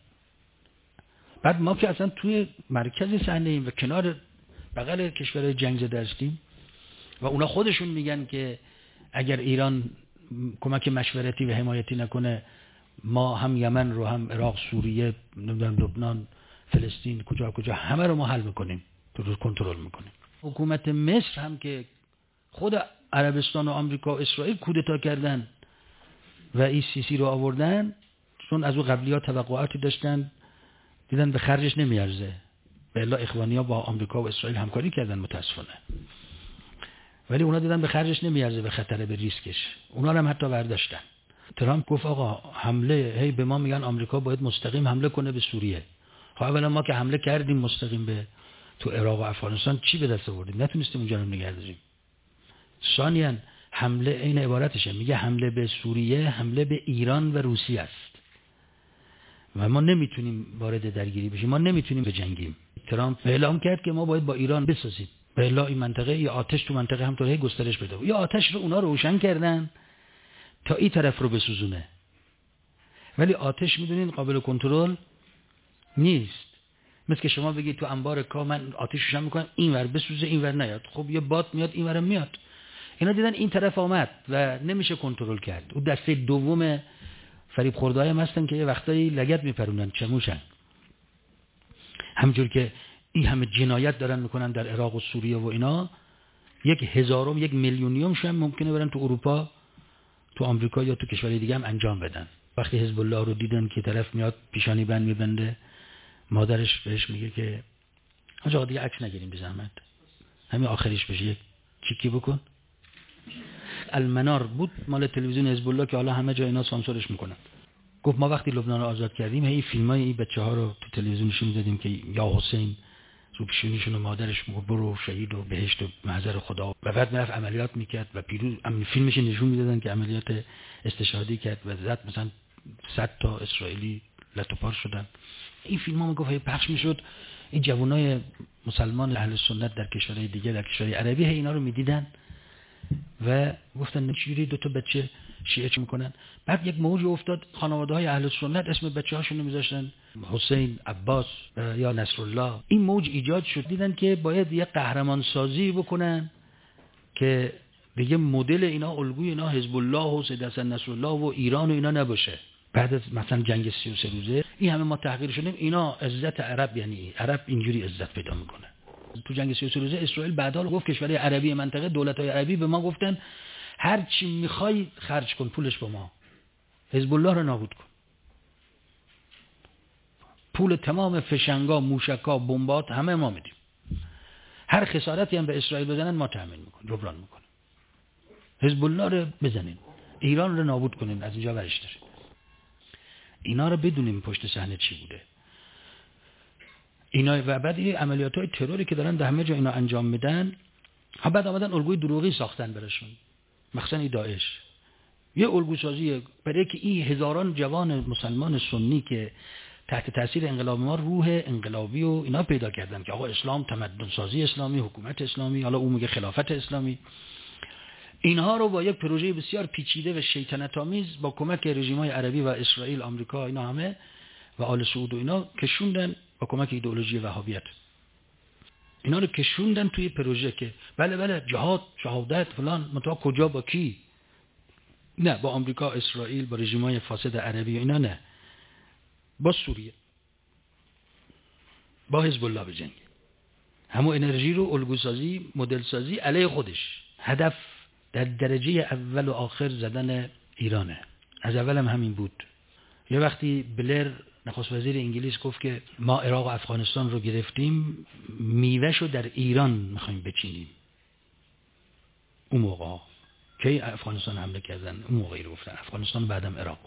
بعد ما که اصلا توی مرکز صحنه ایم و کنار بغل کشورهای جنگ زده هستیم و اونا خودشون میگن که اگر ایران کمک مشورتی و حمایتی نکنه ما هم یمن رو، هم عراق، سوریه، نمیدونم لبنان، فلسطین، کجا کجا همه رو ما حل میکنیم، رو کنترل میکنیم. حکومت مصر هم که خود عربستان و آمریکا و اسرائیل کودتا کردن و ای سی سی رو آوردن، چون از اون قبلی‌ها توقعاتی داشتن، دیدن به خرجش نمیارزه. به الا اخوانی‌ها با آمریکا و اسرائیل همکاری کردن متاسفانه، ولی اونا دیدن به خرجش نمیارزه، به خطر، به ریسکش، اونا رو هم حتی برداشتن. ترامپ گفت آقا حمله، هی به ما میگن آمریکا باید مستقیم حمله کنه به سوریه. خب اولا ما که حمله کردیم مستقیم به تو عراق و افغانستان، چی به دست آوردیم؟ نتونستیم اونجا رو نگه داریم. ثانیاً حمله این عبارتشه، میگه حمله به سوریه حمله به ایران و روسیه است و ما نمیتونیم وارد درگیری بشیم، ما نمیتونیم بجنگیم. ترامپ اعلام کرد که ما باید با ایران بسازیم، به الا این منطقه یا آتش تو منطقه همطوری گسترش بده. یا آتش رو اونا روشن کردن تا این طرف رو بسوزونه ولی آتش میدونین قابل کنترل نیست. مثل که شما بگید تو انبار کا من آتش روشن میکنم اینور بسوزه اینور نیاد، خب یه باد میاد اینورم میاد. اینا دیدن این طرف آمد و نمیشه کنترل کرد. اون دسته دوم فریب خورده‌ای هم هستن که یه وقتایی لگد میپرونن چموشن. همونجور که این همه جنایت دارن میکنن در عراق و سوریه و اینا، یک هزارم یک میلیونیوم هم ممکنه برن تو اروپا، تو آمریکا یا تو کشورهای دیگه هم انجام بدن. وقتی حزب الله رو دیدن که طرف میاد پیشانی بند میبنده، مادرش بهش میگه که آقا دیگه عکس نگیریم بی زحمت، همین آخریش بشه یک چیکی بکن. المنار بود مال تلویزیون حزب الله که حالا همه جا اینا سانسورش میکنن. گفت ما وقتی لبنان رو آزاد کردیم این فیلمای این بچه‌ها رو تو تلویزیونشون می‌دادیم که یا حسین رو پیشونیشون و مادرش میگه برو شهید و بهشت و محضر خدا، و بعد میرفت عملیات میکرد و پیروز همین فیلمش نشون میدادن که عملیات استشهادی کرد و زد مثلا صد تا اسرائیلی لطوپار شدن. این فیلم‌ها میگفت پخش میشد، این جوانای مسلمان اهل سنت در کشورهای دیگه در کشورهای عربی اینا رو میدیدن و گفتن چجوری دو تا بچه شیعه چه میکنن. بعد یک موج افتاد، خانواده‌های اهل سنت اسم بچه‌هاشون رو میذاشتن حسین، عباس یا نصرالله. این موج ایجاد شد، دیدن که باید یه قهرمان سازی بکنن که دیگه مدل اینا، الگوی اینا حزب الله و سید حسن نصرالله و ایران و اینا نباشه. بعد از مثلا جنگ سی و سه روزه این همه ما تحقیر شدیم، اینا عزت عرب، یعنی عرب اینجوری عزت پیدا میکنه. تو جنگ سی و سه روزه اسرائیل بعدا گفت کشورهای عربی منطقه، دولت‌های عربی به ما گفتن هر چی میخوای خرج کن، پولش با ما، حزب الله رو نابود کن، پول تمام فشنگا، موشکا، بمبات همه ما میدیم، هر خسارتی هم به اسرائیل بزنن ما تامین میکنیم، جبران میکنیم، حزب الله رو بزنین، ایران رو نابود کنین، از اینجا ورش دارین. اینا رو بدونیم پشت صحنه چی بوده. اینا و بعد این عملیات‌های تروری که دارن در همه جا اینا انجام میدن، ها بعد آمدن الگوی دروغی ساختن براشون، مخصوصا این داعش. یه الگو سازیه برای که این هزاران جوان مسلمان سنی که تحت تاثیر انقلاب ما روح انقلابی و اینا پیدا کردن که آقا اسلام، تمدن سازی اسلامی، حکومت اسلامی، حالا اون میگه خلافت اسلامی، اینها رو با یک پروژه بسیار پیچیده و شیطنت آمیز با کمک رژیم‌های عربی و اسرائیل، آمریکا، اینا همه و آل سعود و اینا کشوندن با کمک ایدئولوژی وهابیت. اینا رو کشوندن توی پروژه که بله بله جهاد، شهادت فلان، متأ کجا با کی؟ نه با آمریکا، اسرائیل، با رژیم‌های فاسد عربی اینا، نه با سوریه، با حزب الله بجنگ. همون انرژی رو الگو سازی، مدل سازی علیه خودش. هدف در درجه اول و آخر زدن ایرانه. از اول هم همین بود. یه وقتی بلر نخست وزیر انگلیس گفت که ما عراق و افغانستان رو گرفتیم، میوه‌شو در ایران میخوایم بچینیم. اون موقع که افغانستان حمله کردن، اون موقعی رو گفتن، افغانستان بعدم عراق.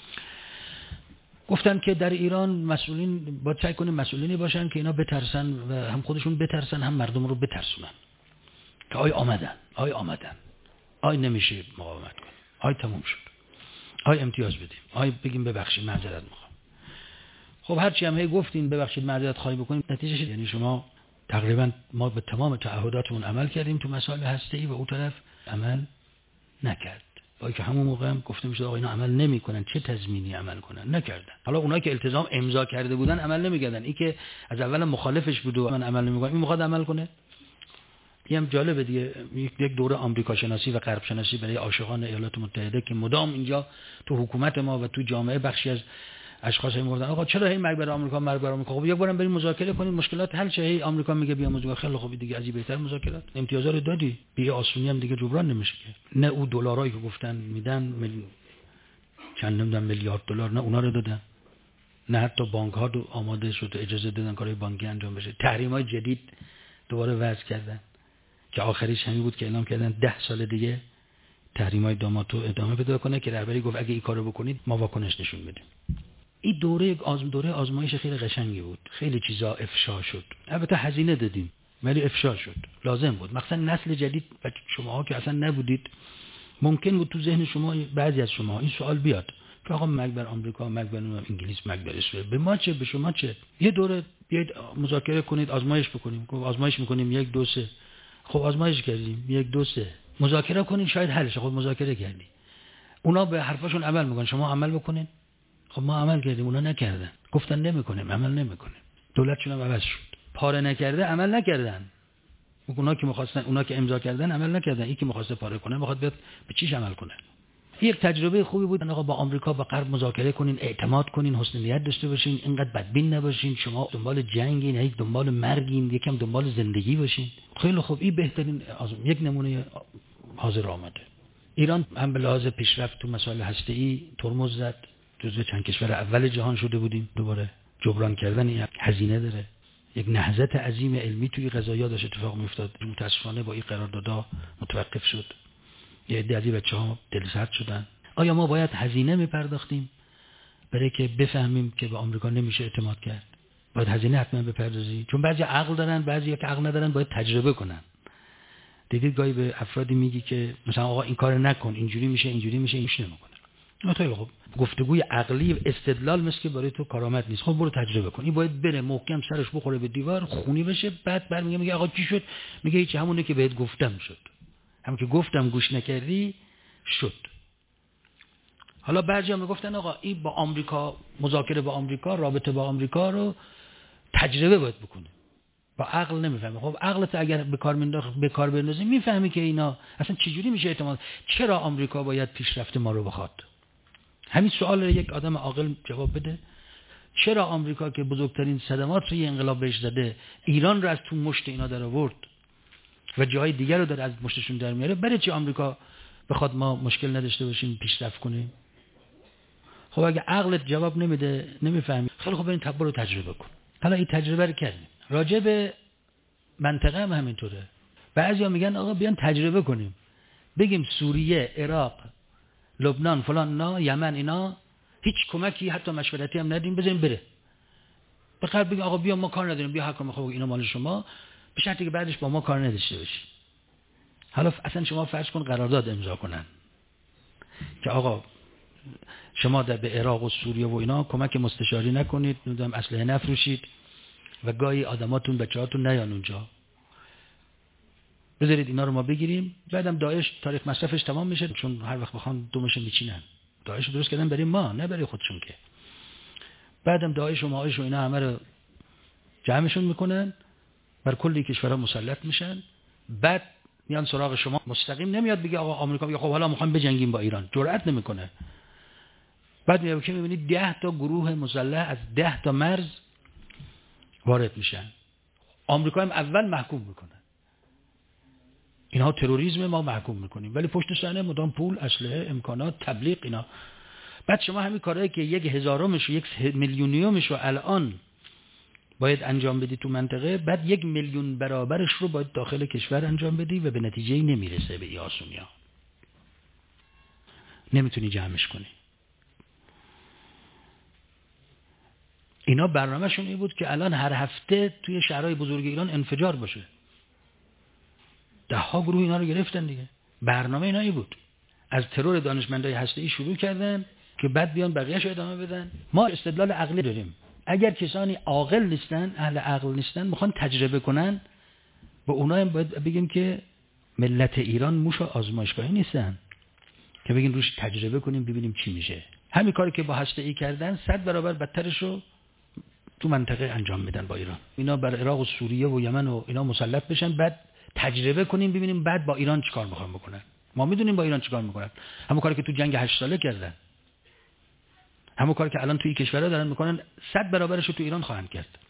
گفتن که در ایران مسئولین باید سعی کنیم مسئولینی باشن که اینا بترسن و هم خودشون بترسن هم مردم رو بترسونن. که آی آمدن، آی آمدن، آی نمیشه مقاومت کنیم، آی تموم شد، آی امتیاز بدیم، آی بگیم ببخشید معذرت میخوام. خب هرچی هم هی گفتین ببخشید معذرت خواهی بکنیم، نتیجه یعنی شما تقریبا ما به تمام تعهداتمون عمل کردیم تو مسائل هسته‌ای و اون طرف عمل نکرد. با که همون موقع هم گفته میشد آقا اینا عمل نمیکنن، چه تضمینی عمل کنن؟ نکردن. حالا اونایی که التزام امضا کرده بودن عمل نمیکردن، این که از اول مخالفش بود و من عمل نمیکنم، این میخواد عمل کنه. این هم جالبه دیگه، یک دوره آمریکا شناسی و غرب شناسی برای عاشقان ایالات متحده که مدام اینجا تو حکومت ما و تو جامعه بخشی از اشخاص میگفتن آقا چرا هی مرگ بر آمریکا، مرگ بر آمریکا، خب یک بارم بریم مذاکره کنیم مشکلات حل شه. هی آمریکا میگه بیا مذاکره، خیلی خوب دیگه، از این بهتر مذاکرات، امتیازا رو دادی، بی آسونی هم دیگه جبران نمیشه که. نه اون دلارایی که گفتن میدن مل... چند نمیدونم میلیارد دلار، نه اونا رو دادن، نه حتی بانک ها رو آماده شد اجازه دادن کارهای بانکی انجام بشه. تحریم های جدید دوباره وضع کردن که آخریش همین بود که اعلام کردن ده سال دیگه تحریم های داماتو ادامه پیدا کنه که رهبری گفت اگه این کارو بکنید ما واکنش نشون میدیم. این دوره یک آزم دوره آزمایش خیلی قشنگی بود، خیلی چیزا افشا شد، البته هزینه دادیم ولی افشا شد، لازم بود. مثلا نسل جدید و شماها که اصلا نبودید ممکن بود تو ذهن شما، بعضی از شما این سوال بیاد که آقا مرگ بر آمریکا، مرگ بر انگلیس، مرگ بر اسرائیل، به ما چه، به شما چه؟ یه دوره بیاید مذاکره کنید، آزمایش بکنیم. خب آزمایش میکنیم یک دو سه، خب آزمایش کردیم یک دو سه، مذاکره کنین شاید حل شه. خب مذاکره کردی، اونا به حرفاشون عمل میکنن، شما عمل بکنین. خب ما عمل کردیم، اونا نکردن، گفتن نمیکنیم، عمل نمیکنیم، دولتشون هم عوض شد. پاره نکرده عمل نکردن. اونا که می‌خواستن، اونا که امضا کردن عمل نکردن. این که می‌خواسته پاره کنه می‌خواد بیاد به چیش عمل کنه. یک تجربه خوبی بود. آقا با آمریکا با غرب مذاکره کنین، اعتماد کنین، حسن نیت داشته باشین، اینقدر بدبین نباشین، شما دنبال جنگین، یک دنبال مرگین، یکم دنبال زندگی باشین. خیلی خوب، این بهترین یک نمونه حاضر آمده. ایران هم به لحاظ پیشرفت تو مسائل هسته‌ای ترمز زد، جزو چند کشور اول جهان شده بودیم. دوباره جبران کردن این هزینه داره. یک نهضت عظیم علمی توی قضایا داشت اتفاق میافتاد. متاسفانه با این قراردادها متوقف شد. یه عده از بچه‌ها دلسرد شدن. آیا ما باید هزینه میپرداختیم برای که بفهمیم که به آمریکا نمیشه اعتماد کرد؟ باید هزینه حتما بپردازی؟ چون بعضی عقل دارن، بعضی که عقل ندارن، باید تجربه کنن. دیدید گاهی به افرادی میگی که مثلا آقا این کارو نکن، اینجوری میشه، اینجوری میشه، اینش نمیکنه. خیلی خوب، گفتگوی عقلی استدلال مثل که برای تو کارآمد نیست. خب برو تجربه کن. این باید بره محکم سرش بخوره به دیوار، خونی بشه، بعد برمیگه میگه آقا چی شد؟ میگه هیچ، همونه که بهت گفتم شد. همون که گفتم گوش نکردی شد. حالا بعضیا میگفتن آقا این با آمریکا مذاکره با آمریکا، رابطه با آمریکا رو تجربه باید بکنه. با عقل نمیفهمه. خب عقلت اگر به کار مینداخت، به کار بندازی، میفهمی که اینا اصلا چجوری میشه اعتماد. چرا آمریکا باید پیشرفت ما رو بخواد؟ همین سوال رو یک آدم عاقل جواب بده. چرا آمریکا که بزرگترین صدمات رو انقلاب بهش زده، ایران رو از تو مشت اینا در آورد و جای دیگر رو داره از مشتشون در میاره، برای چی آمریکا بخواد ما مشکل نداشته باشیم، پیشرفت کنیم؟ خب اگه عقلت جواب نمیده، نمیفهمی، خیلی خوب بریم تبر رو تجربه کن. حالا این تجربه رو کردیم. راجع به منطقه هم همینطوره. بعضیا میگن آقا بیان تجربه کنیم، بگیم سوریه، عراق، لبنان، فلان، نا، یمن، اینا هیچ کمکی حتی مشورتی هم ندیم، بذاریم بره. بخاطر بگیم آقا بیا ما کار نداریم، بیا حکم خب اینا مال شما، به شرطی که بعدش با ما کار نداشته باشی. حالا اصلا شما فرض کن قرارداد امضا کنن که آقا شما در به عراق و سوریه و اینا کمک مستشاری نکنید، نمیدونم اسلحه نفروشید و گاهی آدماتون بچه‌هاتون نیان اونجا، بذارید اینا رو ما بگیریم، بعدم داعش تاریخ مصرفش تمام میشه، چون هر وقت بخوان دومش میچینن. داعش درست کردن برای ما، نه برای خودشون که. بعدم داعش و ماعش و اینا همه رو جمعشون میکنن، بر کلی کشورها مسلط میشن، بعد میان سراغ شما. مستقیم نمیاد بگه آقا آمریکا میگه خب حالا میخوام بجنگیم با ایران، جرئت نمیکنه. بعد میاد که میبینید ده تا گروه مسلح از ده تا مرز وارد میشن. آمریکا هم اول محکوم میکنه، اینها تروریسم، ما محکوم میکنیم، ولی پشت صحنه مدام پول، اسلحه، امکانات، تبلیغ، اینا. بعد شما همین کارهایی که یک هزارمش و یک میلیونیومش رو الان باید انجام بدی تو منطقه، بعد یک میلیون برابرش رو باید داخل کشور انجام بدی و به نتیجه‌ای نمیرسه، به این آسونیا نمیتونی جمعش کنی. اینا برنامه‌شون این بود که الان هر هفته توی شهرهای بزرگ ایران انفجار باشه. ده ها گروه اینا رو گرفتن دیگه. برنامه اینا این بود. از ترور دانشمندای هسته‌ای شروع کردن که بعد بیان بقیه‌اش رو ادامه بدن. ما استدلال عقلی داریم. اگر کسانی عاقل نیستن، اهل عقل نیستن، میخوان تجربه کنن، به اونا هم باید بگیم که ملت ایران موش آزمایشگاهی نیستن که بگیم روش تجربه کنیم ببینیم چی میشه. همین کاری که با هسته‌ای کردن صد برابر بدترش رو تو منطقه انجام میدن با ایران. اینا بر عراق و سوریه و یمن و اینا مسلط بشن، بعد تجربه کنیم ببینیم بعد با ایران چیکار میخوان بکنن. ما میدونیم با ایران چیکار میکنن. همون کاری که تو جنگ هشت ساله کردن، همون کاری که الان توی کشورها دارن میکنن، صد برابرش رو تو ایران خواهند کرد.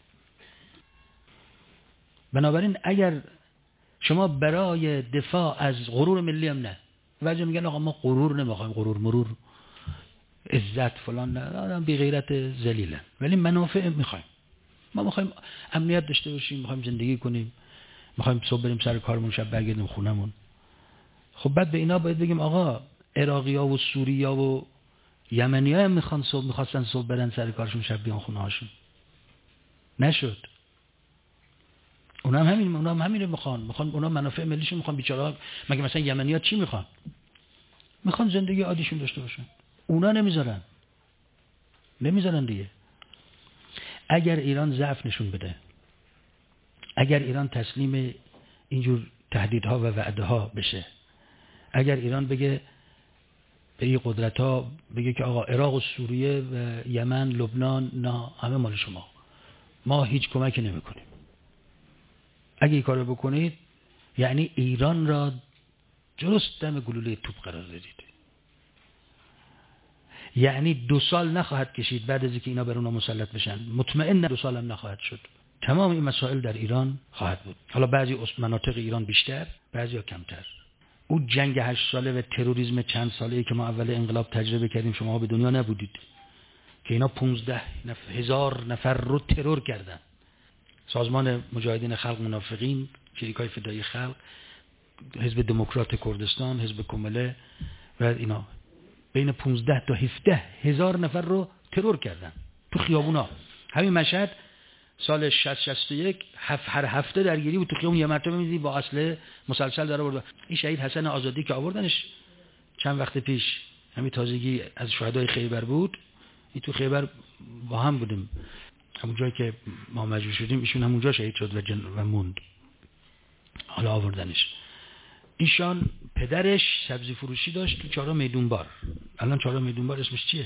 بنابراین اگر شما برای دفاع از غرور ملی هم نه، وجه میگن آقا ما غرور نمیخوایم، غرور مرور، عزت فلان نه، آدم بی غیرت ذلیله، ولی منافع میخوایم. ما میخوایم امنیت داشته باشیم، میخوایم زندگی کنیم، میخوایم صبح بریم سر کارمون، شب برگردیم خونمون. خب بعد به اینا باید بگیم آقا عراقی‌ها و سوری‌ها و یمنی‌ها هم میخوان صبح میخواستن صبح برن سر کارشون، شب بیان خونه هاشون. نشد. اونا هم همین اونا هم همین رو میخوان. میخوان اونا منافع ملیشون میخوان. بیچاره‌ها مگه مثلا یمنی‌ها چی میخوان؟ میخوان زندگی عادیشون داشته باشن. اونا نمیذارن. نمیذارن دیگه. اگر ایران ضعف نشون بده، اگر ایران تسلیم اینجور تهدیدها و وعده‌ها بشه، اگر ایران بگه به این قدرت ها بگه که آقا عراق و سوریه و یمن، لبنان، نه همه مال شما، ما هیچ کمکی نمی کنیم. اگه این کارو بکنید یعنی ایران را درست دم گلوله توپ قرار دادید. یعنی دو سال نخواهد کشید بعد از اینکه اینا بر اونا مسلط بشن، مطمئن دو سال هم نخواهد شد، تمام این مسائل در ایران خواهد بود. حالا بعضی مناطق ایران بیشتر، بعضی ها کمتر. اون جنگ هشت ساله و تروریسم چند ساله‌ای که ما اول انقلاب تجربه کردیم، شما به دنیا نبودید که اینا پونزده نفر هزار نفر رو ترور کردن. سازمان مجاهدین خلق منافقین، شریکای فدایی خلق، حزب دموکرات کردستان، حزب کمله و اینا بین پونزده تا هفده هزار نفر رو ترور کردن تو خیابونا. همین مشهد سال شصت شصت و یک هف هر هفته درگیری بود تو خیابون، یه مرتبه می‌دیدی با اسلحه مسلسل داره برد. این شهید حسن آزادی که آوردنش چند وقت پیش، همین تازگی از شهدای خیبر بود، این تو خیبر با هم بودیم، همون جایی که ما مجبور شدیم ایشون همونجا شهید شد و, جن و موند. حالا آوردنش. ایشان پدرش سبزی فروشی داشت تو چهارراه میدون بار. الان چهارراه میدون بار اسمش چیه؟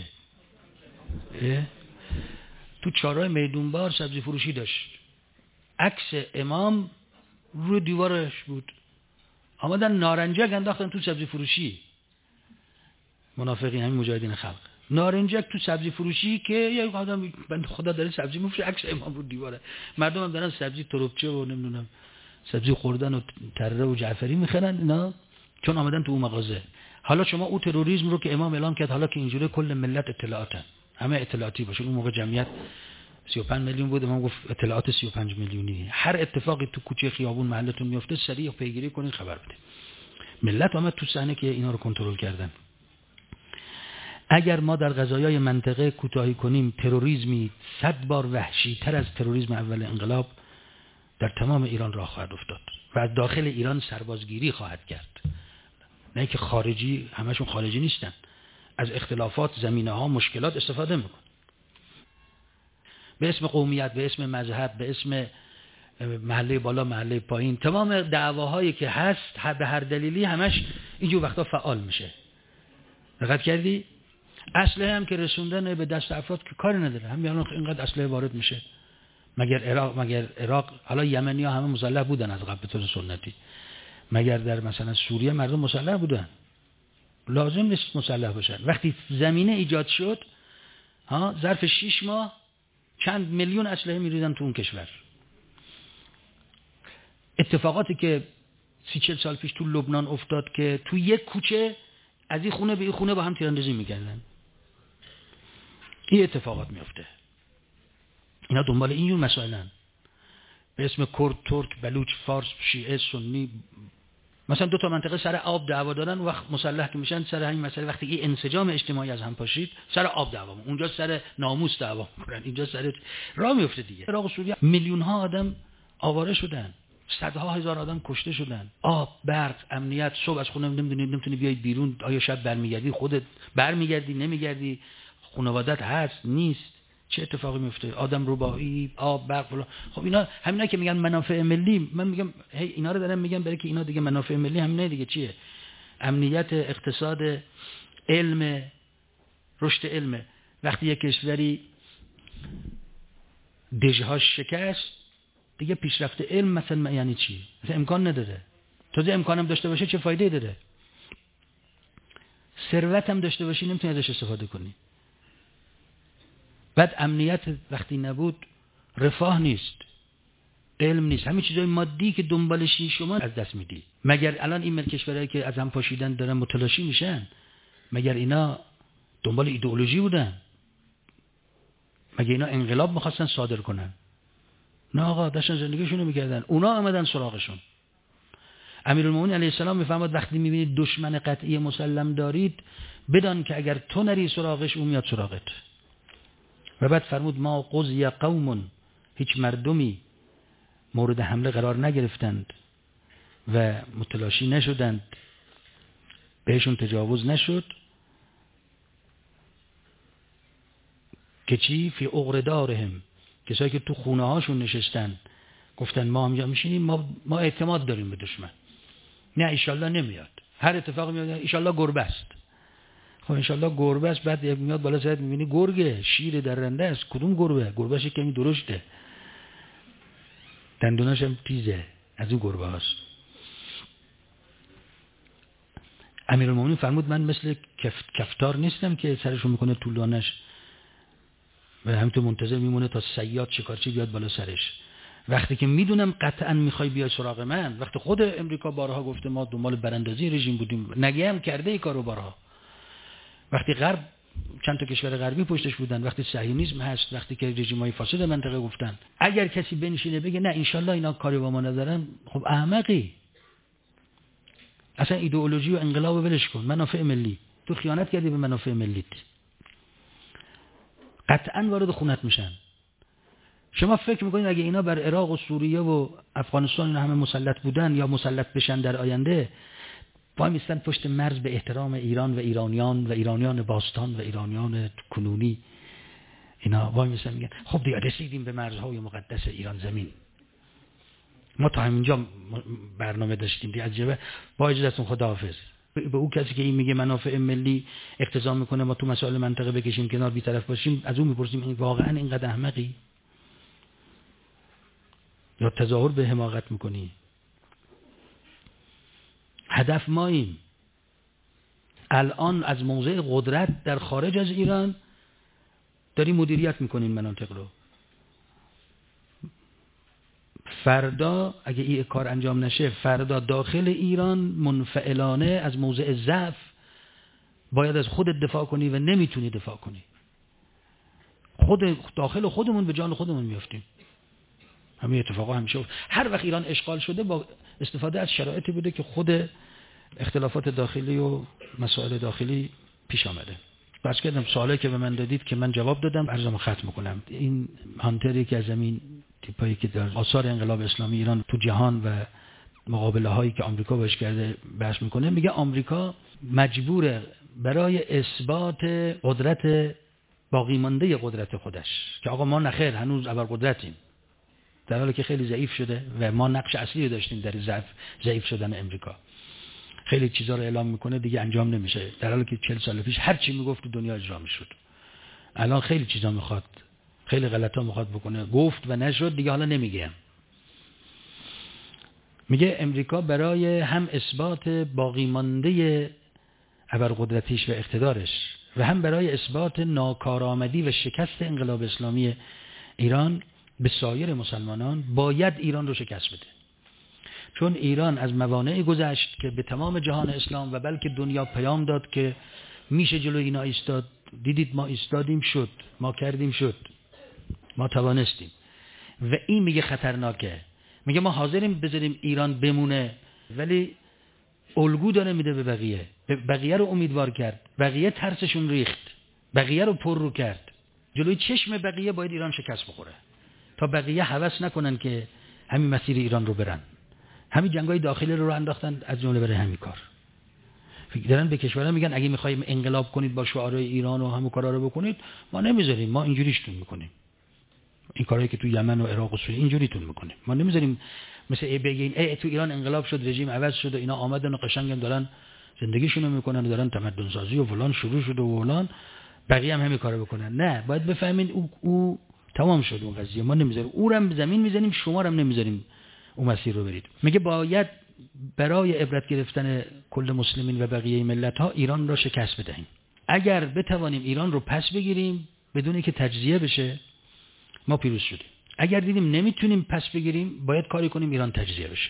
تو چهارراه میدون بار سبزی فروشی داشت. عکس امام روی دیوارش بود. آمدن نارنجک انداختن تو سبزی فروشی. منافقین، همین مجاهدین خلق. نارنجک تو سبزی فروشی که یک آدم بنده خدا داره سبزی میفروشه، عکس امام رو دیواره. مردم هم دارن سبزی تربچه و نمیدونم سبزی خوردن و تره و جعفری میخرن اینا، چون آمدن تو اون مغازه. حالا شما او تروریسم رو که امام اعلام کرد، حالا که اینجوری کل ملت اطلاعاتن، همه اطلاعاتی باشه. اون موقع جمعیت سی و پنج میلیون بود، امام گفت اطلاعات سی و پنج میلیونی. هر اتفاقی تو کوچه خیابون محلتون میفته سریع پیگیری کنین خبر بده. ملت اومد تو صحنه که اینا رو کنترل کردن. اگر ما در قضایای منطقه کوتاهی کنیم، تروریسمی صد بار وحشی تر از تروریسم اول انقلاب در تمام ایران راه خواهد افتاد و از داخل ایران سربازگیری خواهد کرد. نه که خارجی، همشون خارجی نیستن، از اختلافات، زمینه ها، مشکلات استفاده میکن. به اسم قومیت، به اسم مذهب، به اسم محله بالا، محله پایین، تمام دعواهایی که هست به هر دلیلی همش اینجور وقتا فعال میشه. دقت کردی؟ اسلحه هم که رسوندن به دست افراد که کاری نداره، همین الان اینقدر اسلحه وارد میشه. مگر عراق مگر عراق حالا یمنی ها همه مسلح بودن از قبل به طور سنتی، مگر در مثلا سوریه مردم مسلح بودن؟ لازم نیست مسلح باشن. وقتی زمینه ایجاد شد، ها، ظرف شش ماه چند میلیون اسلحه میریدن تو اون کشور. اتفاقاتی که سی چل سال پیش تو لبنان افتاد که تو یک کوچه از این خونه به این خونه با هم تیراندازی میکردن، این اتفاقات میفته. اینا دنبال اینجور مسائلن، به اسم کرد، ترک، بلوچ، فارس، شیعه، سنی. مثلا دو تا منطقه سر آب دعوا دارن، وقت مسلح که میشن سر همین مسئله، وقتی این انسجام اجتماعی از هم پاشید سر آب دعوا، اونجا سر ناموس دعوا میکنن، اینجا سر راه میفته دیگه. عراق و سوریه میلیون ها آدم آواره شدن، صدها هزار آدم کشته شدن. آب، برق، امنیت، صبح از خونه نمیدونی نمیتونی بیای بیرون، آیا شب برمیگردی، خودت برمیگردی نمیگردی، خانوادت هست نیست، چه اتفاقی میفته؟ آدم ربایی، آب، برق فلان. خب اینا همینا که میگن منافع ملی، من میگم هی اینا رو دارم میگم برای که اینا دیگه منافع ملی همینه دیگه. چیه؟ امنیت، اقتصاد، علم، رشد علم. وقتی یک کشوری دژهاش شکست دیگه پیشرفت علم مثلا یعنی چی؟ مثلا امکان نداره. تازه امکانم داشته باشه چه فایده داره؟ ثروت هم داشته باشی نمیتونی ازش استفاده کنی. بعد امنیت وقتی نبود رفاه نیست، علم نیست، همین چیزای مادی که دنبالشی شما از دست میدی. مگر الان این ملک کشورهایی که از هم پاشیدن دارن متلاشی میشن، مگر اینا دنبال ایدئولوژی بودن؟ مگر اینا انقلاب میخواستن صادر کنن؟ نه آقا، داشتن زندگیشونو میکردن. اونا آمدن سراغشون. امیرالمومنین علیه السلام میفرماد وقتی میبینید دشمن قطعی مسلم دارید، بدان که اگر تو نری سراغش اون میاد سراغت. و بعد فرمود ما قضی قوم، هیچ مردمی مورد حمله قرار نگرفتند و متلاشی نشدند، بهشون تجاوز نشد، که چی؟ فی اغردارهم، کسایی که تو خونه هاشون نشستن گفتن ما هم میشینیم، ما, ما اعتماد داریم به دشمن، نه ایشالله نمیاد، هر اتفاقی میاد ایشالله گربه است. خب انشالله گربه است، بعد میاد بالا سرت میبینی گرگه، شیر درنده است. کدوم گربه؟ گربهش کمی درشته، دندوناش هم تیزه، از اون گربه هاست. امیرالمومنین فرمود من مثل کف... کفتار نیستم که سرشو میکنه طولانش و همینطور منتظر میمونه تا صیاد شکارچی بیاد بالا سرش. وقتی که میدونم قطعا میخوای بیای سراغ من، وقتی خود امریکا بارها گفته ما دنبال براندازی رژیم بودیم، نگه هم کرده ای کارو بارها، وقتی غرب چند تا کشور غربی پشتش بودن، وقتی صهیونیسم هست، وقتی که رژیم‌های فاسد منطقه گفتن، اگر کسی بنشینه بگه نه انشالله اینا کاری با ما ندارن، خب احمقی. اصلا ایدئولوژی و انقلاب ولش کن، منافع ملی. تو خیانت کردی به منافع ملیت، قطعا وارد خونت میشن. شما فکر میکنید اگه اینا بر عراق و سوریه و افغانستان اینا همه مسلط بودن یا مسلط بشن در آینده، وای میستن پشت مرز به احترام ایران و ایرانیان و ایرانیان باستان و ایرانیان کنونی، اینا وای میستن میگن خب دیگه رسیدیم به مرزهای مقدس ایران زمین، ما تا همینجا برنامه داشتیم دیگه، از جبه با اجازهتون خداحافظ. به اون کسی که این میگه منافع ملی اقتضا میکنه ما تو مسائل منطقه بکشیم کنار، بی‌طرف باشیم، از اون میپرسیم این واقعا اینقدر احمقی یا تظاهر به حماقت میکنی؟ هدف ماییم. الان از موضع قدرت در خارج از ایران داریم مدیریت میکنیم مناطق رو. فردا اگه این کار انجام نشه، فردا داخل ایران منفعلانه از موضع ضعف باید از خودت دفاع کنی و نمیتونی دفاع کنی. خود داخل خودمون به جان خودمون میافتیم. همین اتفاقا همیشه افتاد. هر وقت ایران اشغال شده با استفاده از شرایطی بوده که خود اختلافات داخلی و مسائل داخلی پیش آمده. بس کردم سوالی که به من دادید که من جواب دادم، عرضمو ختم کنم. این هانتری که از همین تیپایی که در آثار انقلاب اسلامی ایران تو جهان و مقابله هایی که آمریکا باش کرده بحث میکنه، میگه آمریکا مجبوره برای اثبات قدرت باقی مانده قدرت خودش که آقا ما نخیر هنوز ابرقدرتیم، در حالی که خیلی ضعیف شده و ما نقش اصلی داشتیم در ضعف ضعیف شدن امریکا. خیلی چیزا رو اعلام میکنه دیگه انجام نمیشه، در حالی که چهل سال پیش هر چی میگفت تو دنیا اجرا میشد. الان خیلی چیزا میخواد، خیلی غلطا میخواد بکنه، گفت و نشد دیگه، حالا نمیگه. میگه امریکا برای هم اثبات باقی مانده ابرقدرتیش و اقتدارش و هم برای اثبات ناکارآمدی و شکست انقلاب اسلامی ایران به سایر مسلمانان باید ایران رو شکست بده. چون ایران از موانعی گذشت که به تمام جهان اسلام و بلکه دنیا پیام داد که میشه جلو اینا ایستاد. دیدید ما ایستادیم، شد، ما کردیم، شد، ما توانستیم. و این میگه خطرناکه. میگه ما حاضریم بذاریم ایران بمونه، ولی الگو داره میده به بقیه. بقیه رو امیدوار کرد، بقیه ترسشون ریخت، بقیه رو پر رو کرد. جلوی چشم بقیه باید ایران شکست بخوره تا بقیه هوس نکنن که همین مسیر ایران رو برن. همین جنگای داخلی رو رو انداختن از جمله برای همین کار. فکر دارن به کشورها میگن اگه میخوایم انقلاب کنید با شعارهای ایران و همون کارا رو بکنید، ما نمیذاریم، ما اینجوریشتون میکنیم. این کارهایی که تو یمن و عراق و سوریه اینجوریتون میکنیم، ما نمیذاریم مثل ای بگین ای تو ایران انقلاب شد، رژیم عوض شد و اینا آمدن و قشنگم دارن زندگیشونو میکنن، دارن تمدن سازی و فلان شروع شد و فلان، بقیه هم همین کارو بکنن. نه، باید بفهمین او, او تمام شد اون قضیه، ما نمیذاریم، اونم زمین میزنیم، شما رو هم نمیذاریم اون مسیر رو برید. میگه باید برای عبرت گرفتن کل مسلمین و بقیه ملت ها ایران را شکست بدهیم. اگر بتوانیم ایران رو پس بگیریم بدون اینکه تجزیه بشه، ما پیروز شدیم. اگر دیدیم نمیتونیم پس بگیریم، باید کاری کنیم ایران تجزیه بشه.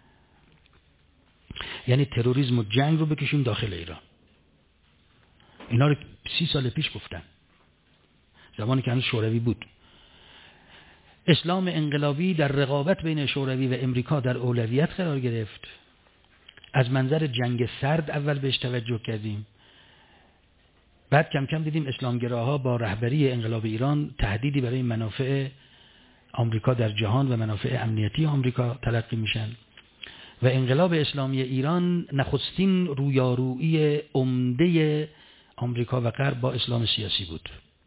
یعنی تروریسم و جنگ رو بکشیم داخل ایران. اینا رو سی سال پیش گفتن، زمانی که هنوز شوروی بود. اسلام انقلابی در رقابت بین شوروی و امریکا در اولویت قرار گرفت. از منظر جنگ سرد اول بهش توجه کردیم، بعد کم کم دیدیم اسلامگراها با رهبری انقلاب ایران تهدیدی برای منافع آمریکا در جهان و منافع امنیتی آمریکا تلقی میشن و انقلاب اسلامی ایران نخستین رویارویی عمده آمریکا و غرب با اسلام سیاسی بود.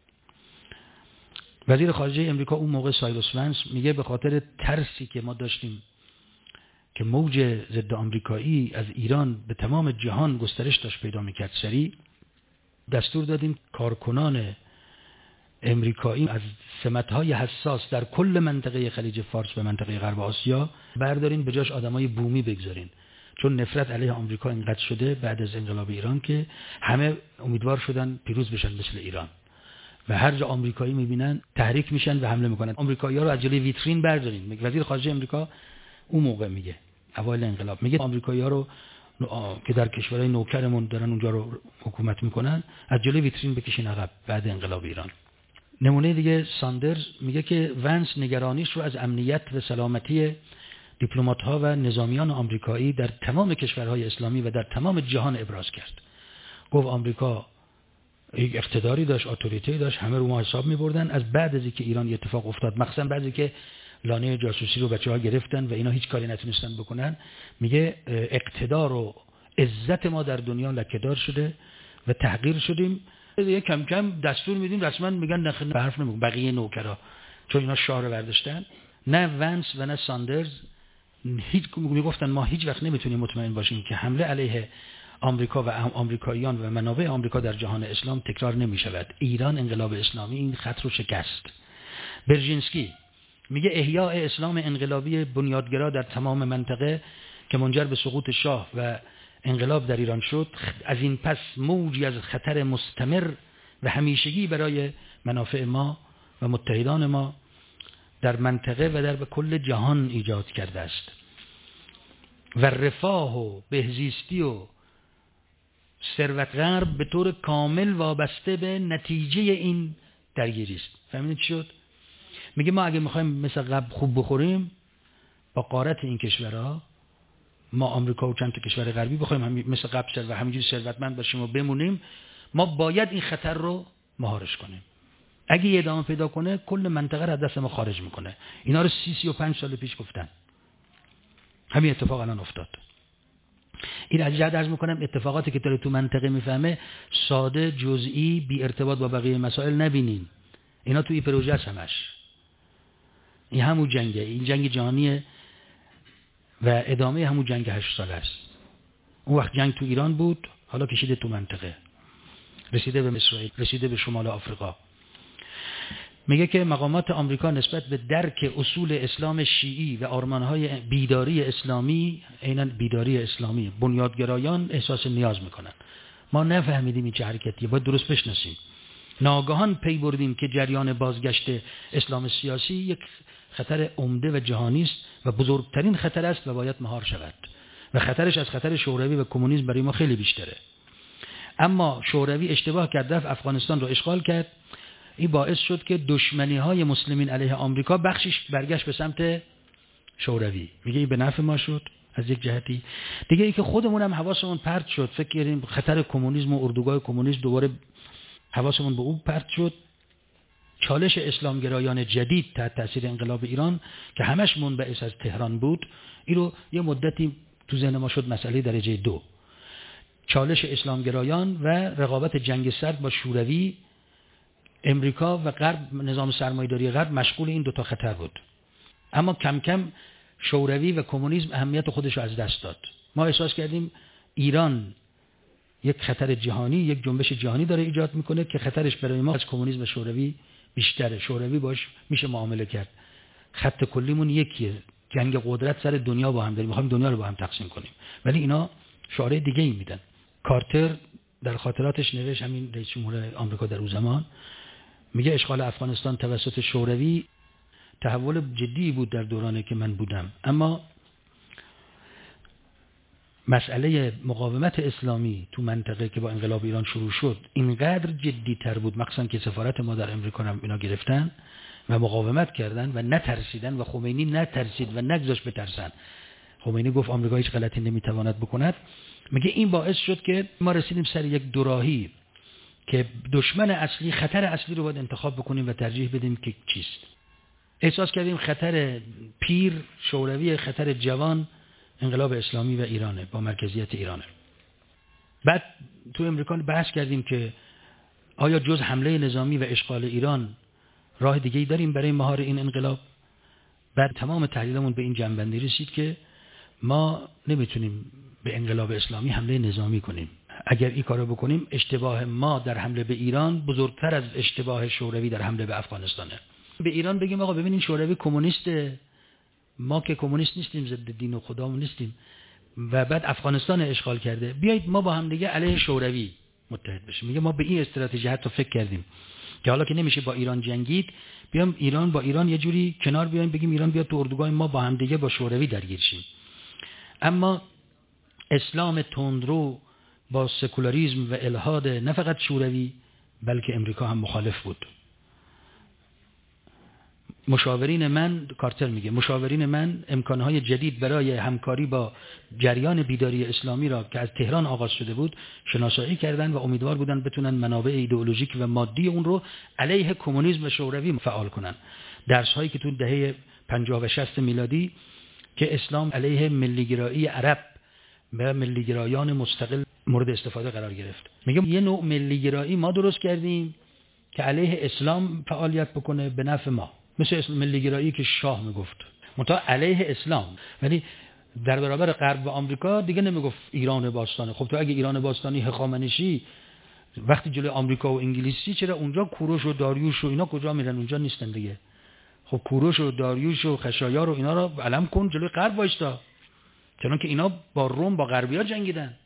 وزیر خارجه امریکا اون موقع سایروس ونس میگه به خاطر ترسی که ما داشتیم که موج ضد آمریکایی از ایران به تمام جهان گسترش داشت پیدا میکرد سریع، دستور دادیم کارکنان امریکایی از سمت‌های حساس در کل منطقه خلیج فارس به منطقه غرب آسیا بردارین، به جاش آدمای بومی بگذارین، چون نفرت علیه آمریکا اینقدر شده بعد از انقلاب ایران که همه امیدوار شدن پیروز بشن مثل ایران و هر جا آمریکایی میبینن تحریک میشن و حمله میکنن. آمریکایی‌ها رو از جلوی ویترین بردارین. وزیر خارجه آمریکا اون موقع میگه، اوایل انقلاب میگه آمریکایی‌ها رو که در کشورهای نوکرمون دارن اونجا رو حکومت میکنن از جلوی ویترین بکشین عقب بعد انقلاب ایران. نمونه دیگه ساندرز میگه که ونس نگرانیش رو از امنیت و سلامتی دیپلمات‌ها و نظامیان آمریکایی در تمام کشورهای اسلامی و در تمام جهان ابراز کرد. گفت آمریکا یک اقتداری داشت، اتوریتی داشت، همه رو ما حساب می‌بردن. از بعد از اینکه ایران یه اتفاق افتاد، مخصوصا بعد از اینکه لانه جاسوسی رو بچه‌ها گرفتن و اینا هیچ کاری نتونستن بکنن، میگه اقتدار و عزت ما در دنیا لکه‌دار شده و تحقیر شدیم. یه کم کم دستور میدیم رسما میگن نخ به حرف نمیگن بقیه نوکرا، چون اینا شاه رو برداشتن. نه ونس و نه ساندرز هیچ میگفتن ما هیچ وقت نمیتونیم مطمئن باشیم که حمله علیه آمریکا و آمریکاییان و منابع آمریکا در جهان اسلام تکرار نمیشود. ایران انقلاب اسلامی این خط رو شکست. برژینسکی میگه احیاء اسلام انقلابی بنیادگرا در تمام منطقه که منجر به سقوط شاه و انقلاب در ایران شد، از این پس موجی از خطر مستمر و همیشگی برای منافع ما و متحدان ما در منطقه و در کل جهان ایجاد کرده است و رفاه و بهزیستی و ثروت غرب به طور کامل وابسته به نتیجه این درگیری است. فهمیدید چی شد؟ میگه ما اگه میخوایم مثل قبل خوب بخوریم با غارت این کشورها، ما آمریکا و چند تا کشور غربی بخوایم مثل قبل شد و همینجوری ثروتمند باشیم و بمونیم، ما باید این خطر رو مهارش کنیم. اگه یه ادامه پیدا کنه کل منطقه رو از دست ما خارج میکنه. اینا رو سی سی و پنج سال پیش گفتن. همین اتفاق الان افتاد. این از جهت عرض میکنم اتفاقاتی که داره تو منطقه میفهمه ساده، جزئی، بی ارتباط با بقیه مسائل نبینین. اینا توی پروژه است همش. این همون جنگه، این جنگ جهانیه و ادامه همون جنگ هشت ساله است. اون وقت جنگ تو ایران بود، حالا کشیده تو منطقه، رسیده به مصر، رسیده به شمال آفریقا. میگه که مقامات آمریکا نسبت به درک اصول اسلام شیعی و آرمانهای بیداری اسلامی، عیناً بیداری اسلامی، بنیادگرایان احساس نیاز میکنن. ما نفهمیدیم این چه حرکتیه، باید درست بشناسیم. ناگهان پی بردیم که جریان بازگشت اسلام سیاسی یک خطر عمده و جهانی است و بزرگترین خطر است و باید مهار شود و خطرش از خطر شوروی و کمونیسم برای ما خیلی بیشتره. اما شوروی اشتباه کرد، رفت افغانستان رو اشغال کرد. این باعث شد که دشمنی های مسلمین علیه آمریکا بخشش برگشت به سمت شوروی. میگه این به نفع ما شد از یک جهتی. دیگه ای که خودمون هم حواسمون پرت شد، فکر کردیم خطر کمونیسم و اردوگاه کمونیسم، دوباره حواسمون به اون پرت شد. چالش اسلامگرایان جدید تحت تاثیر انقلاب ایران که همش منبعث از تهران بود، این رو یه مدتی تو ذهن ما شد مسئله درجه دو. چالش اسلامگرایان و رقابت جنگ سرد با شوروی. امریکا و غرب، نظام سرمایه‌داری غرب مشغول این دوتا خطر بود. اما کم کم شوروی و کمونیسم اهمیت خودش رو از دست داد. ما احساس کردیم ایران یک خطر جهانی، یک جنبش جهانی داره ایجاد میکنه که خطرش برای ما از کمونیسم و شوروی بیشتره. شوروی باش میشه معامله کرد. خط کلیمون یکیه، جنگ قدرت سر دنیا با هم داریم، میخوایم دنیا رو با هم تقسیم کنیم. ولی اینا شعار دیگه ای میدن. کارتر در خاطراتش نوشت، همین رئیس جمهور آمریکا در اون زمان، میگه اشغال افغانستان توسط شوروی تحول جدی بود در دورانی که من بودم، اما مسئله مقاومت اسلامی تو منطقه که با انقلاب ایران شروع شد اینقدر جدی تر بود، مخصوصا که سفارت ما در امریکا هم اینا گرفتن و مقاومت کردن و نترسیدن و خمینی نترسید و نگذاشت بترسن. خمینی گفت آمریکا هیچ غلطی نمیتواند بکند. میگه این باعث شد که ما رسیدیم سر یک دوراهی که دشمن اصلی، خطر اصلی رو باید انتخاب بکنیم و ترجیح بدیم که چیست. احساس کردیم خطر پیر شوروی، خطر جوان انقلاب اسلامی و ایرانه، با مرکزیت ایرانه. بعد تو امریکا بحث کردیم که آیا جز حمله نظامی و اشغال ایران راه دیگه‌ای داریم برای مهار این انقلاب؟ بعد تمام تحلیلمون به این جنبندی رسید که ما نمیتونیم به انقلاب اسلامی حمله نظامی کنیم. اگر این کارو بکنیم اشتباه ما در حمله به ایران بزرگتر از اشتباه شوروی در حمله به افغانستانه. به ایران بگیم آقا ببینین شوروی کمونیسته، ما که کمونیست نیستیم، ضد دین و خدامون نیستیم و بعد افغانستان اشغال کرده، بیایید ما با هم دیگه علیه شوروی متحد بشیم. میگه ما به این استراتژی حتی فکر کردیم که حالا که نمیشه با ایران جنگید، بیام ایران با ایران یه جوری کنار بیایم، بگیم ایران بیاد تو اردوگاه ما با هم دیگه با شوروی درگیر شیم. اما اسلام تندرو با سکولاریسم و الحاد نه فقط شوروی بلکه امریکا هم مخالف بود. مشاورین من، کارتر میگه، مشاورین من امکانهای جدید برای همکاری با جریان بیداری اسلامی را که از تهران آغاز شده بود شناسایی کردن و امیدوار بودن بتونن منابع ایدئولوژیک و مادی اون رو علیه کمونیسم و شوروی فعال کنن. درس هایی که تو دهه پنجاه و شصت میلادی که اسلام علیه ملیگرایی عرب و ملیگرایان مستقل مورد استفاده قرار گرفت. میگم یه نوع ملیگرایی ما درست کردیم که علیه اسلام فعالیت بکنه به نفع ما، مثل اسلام ملیگرایی که شاه میگفت منتها علیه اسلام، ولی در برابر غرب و آمریکا دیگه نمیگفت ایران باستانه. خب تو اگه ایران باستانی هخامنشی وقتی جلوی آمریکا و انگلیسی، چرا اونجا کوروش و داریوش و اینا کجا میرن؟ اونجا نیستن دیگه. خب کوروش و داریوش و خشایار و اینا رو علم کن جلوی غرب وایستا، چون که اینا با روم با غربیا جنگیدن.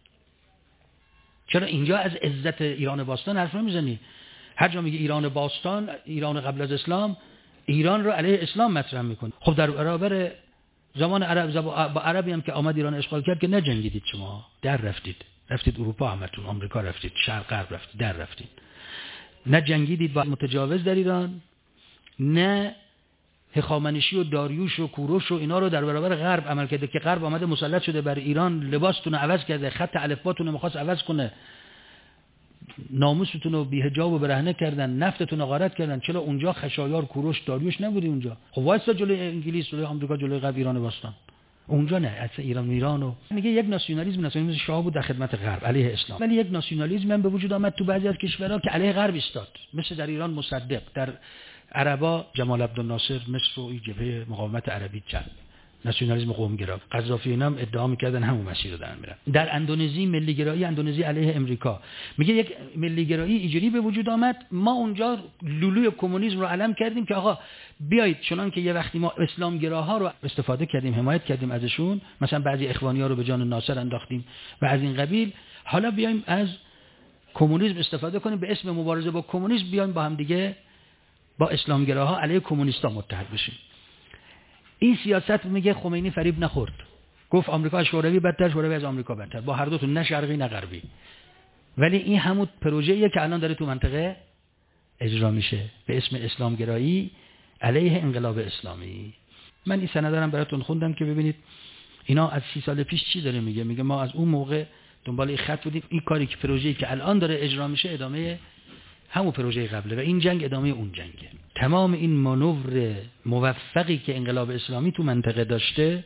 چرا اینجا از عزت ایران باستان حرف نمیزنی؟ هر جا میگه ایران باستان، ایران قبل از اسلام، ایران رو علیه اسلام مطرح میکنه. خب در برابر زمان عرب با عربی هم که آمد ایران اشغال کرد که نجنگیدید، شما در رفتید، رفتید اروپا، همتون آمریکا رفتید، شرق غرب رفتید، در رفتید، نه جنگیدید با متجاوز در ایران، نه هخامنشی و داریوش و کوروش و اینا رو در برابر غرب عمل کرده که غرب آمده مسلط شده بر ایران، لباستون رو عوض کرده، خط الفباتون رو می‌خواست عوض کنه، ناموستون رو بی‌حجاب و برهنه کردن، نفتتون رو غارت کردن. چرا اونجا خشایار کوروش داریوش نبودی اونجا؟ خب وایسا جلوی انگلیس، جلوی آمریکا، جلوی غرب ایران باستان. اونجا نه، اصلا ایران میرانو میگه یک ناسیونالیسم، ناسیونالیسم شاه بود در خدمت غرب علیه اسلام، ولی یک ناسیونالیسم هم به وجود آمد تو بعضی از کشورها که علیه غرب ایستاد، مثل در ایران مصدق، در عربا جمال عبدالناصر، مصر و این جبهه مقاومت عربی چپ، ناسیونالیسم قومگرا، قذافی اینا هم ادعا میکردن همون مسیر رو دارن میرن. در اندونزی ملیگرایی اندونزی علیه امریکا، میگه یک ملیگرایی اینجوری به وجود آمد، ما اونجا لولوی کمونیسم رو علم کردیم که آقا بیایید، چنان که یه وقتی ما اسلامگراها رو استفاده کردیم، حمایت کردیم ازشون، مثلا بعضی اخوانی‌ها رو به جان ناصر انداختیم و از این قبیل، حالا بیایم از کمونیسم استفاده کنیم به اسم مبارزه با کمونیسم، بیایم با هم دیگه با اسلامگراها علیه کمونیستا متحد بشیم. این سیاست میگه خمینی فریب نخورد، گفت آمریکا از شوروی بدتر، شوروی از آمریکا بدتر، با هر دو تا نه شرقی نه غربی. ولی این همون پروژه‌ایه که الان داره تو منطقه اجرا میشه به اسم اسلامگرایی علیه انقلاب اسلامی. من این سند دارم براتون خوندم که ببینید اینا از سی سال پیش چی داره میگه. میگه ما از اون موقع دنبال این خط بودیم، این کاری که پروژه‌ای که الان داره اجرا میشه ادامه همون پروژه قبله و این جنگ ادامه اون جنگه. تمام این مانور موفقی که انقلاب اسلامی تو منطقه داشته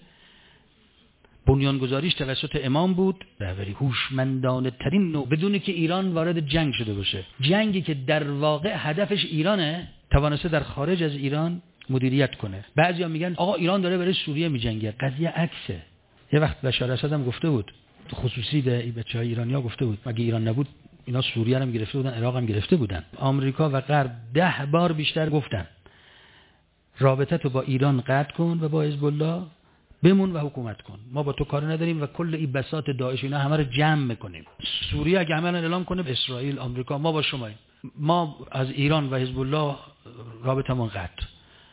بنیانگذاریش توسط امام بود، رهبری هوشمندانه ترین نوع، بدون که ایران وارد جنگ شده باشه. جنگی که در واقع هدفش ایرانه، توانسته در خارج از ایران مدیریت کنه. بعضیا میگن آقا ایران داره برای سوریه میجنگه، قضیه عکسه. یه وقت بشار اسد هم گفته بود، خصوصی به این بچهای ایرانیا گفته بود مگه ایران نبود اینا سوریه هم گرفته بودن، عراق هم گرفته بودن. آمریکا و غرب ده بار بیشتر گفتن رابطه تو با ایران قطع کن و با حزب الله بمون و حکومت کن، ما با تو کار نداریم و کل این بساط داعش اینا همه رو جمع میکنیم. سوریه اگه عملا اعلام کنه به اسرائیل، آمریکا، ما با شماییم، ما از ایران و حزب الله رابطمون قطع.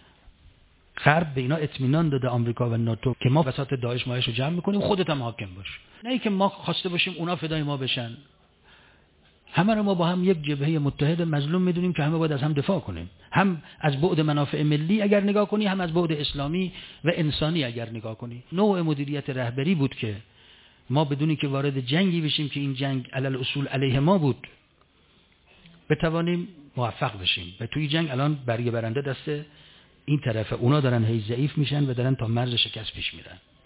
غرب به اینا اطمینان داده، آمریکا و ناتو، که ما بساط داعش مایش رو جمع میکنیم، خودت هم حاکم باش. نه اینکه ما خواسته باشیم اونا فدای ما بشن. همه رو ما با هم یک جبهه متحد مظلوم میدونیم که همه باید از هم دفاع کنیم، هم از بعد منافع ملی اگر نگاه کنی، هم از بعد اسلامی و انسانی اگر نگاه کنی. نوع مدیریت رهبری بود که ما بدونی که وارد جنگی بشیم که این جنگ علل اصول علیه ما بود بتوانیم موفق بشیم و توی جنگ الان برگ برنده دست این طرفه، اونا دارن هی ضعیف میشن و دارن تا مرز شکست پیش میرن.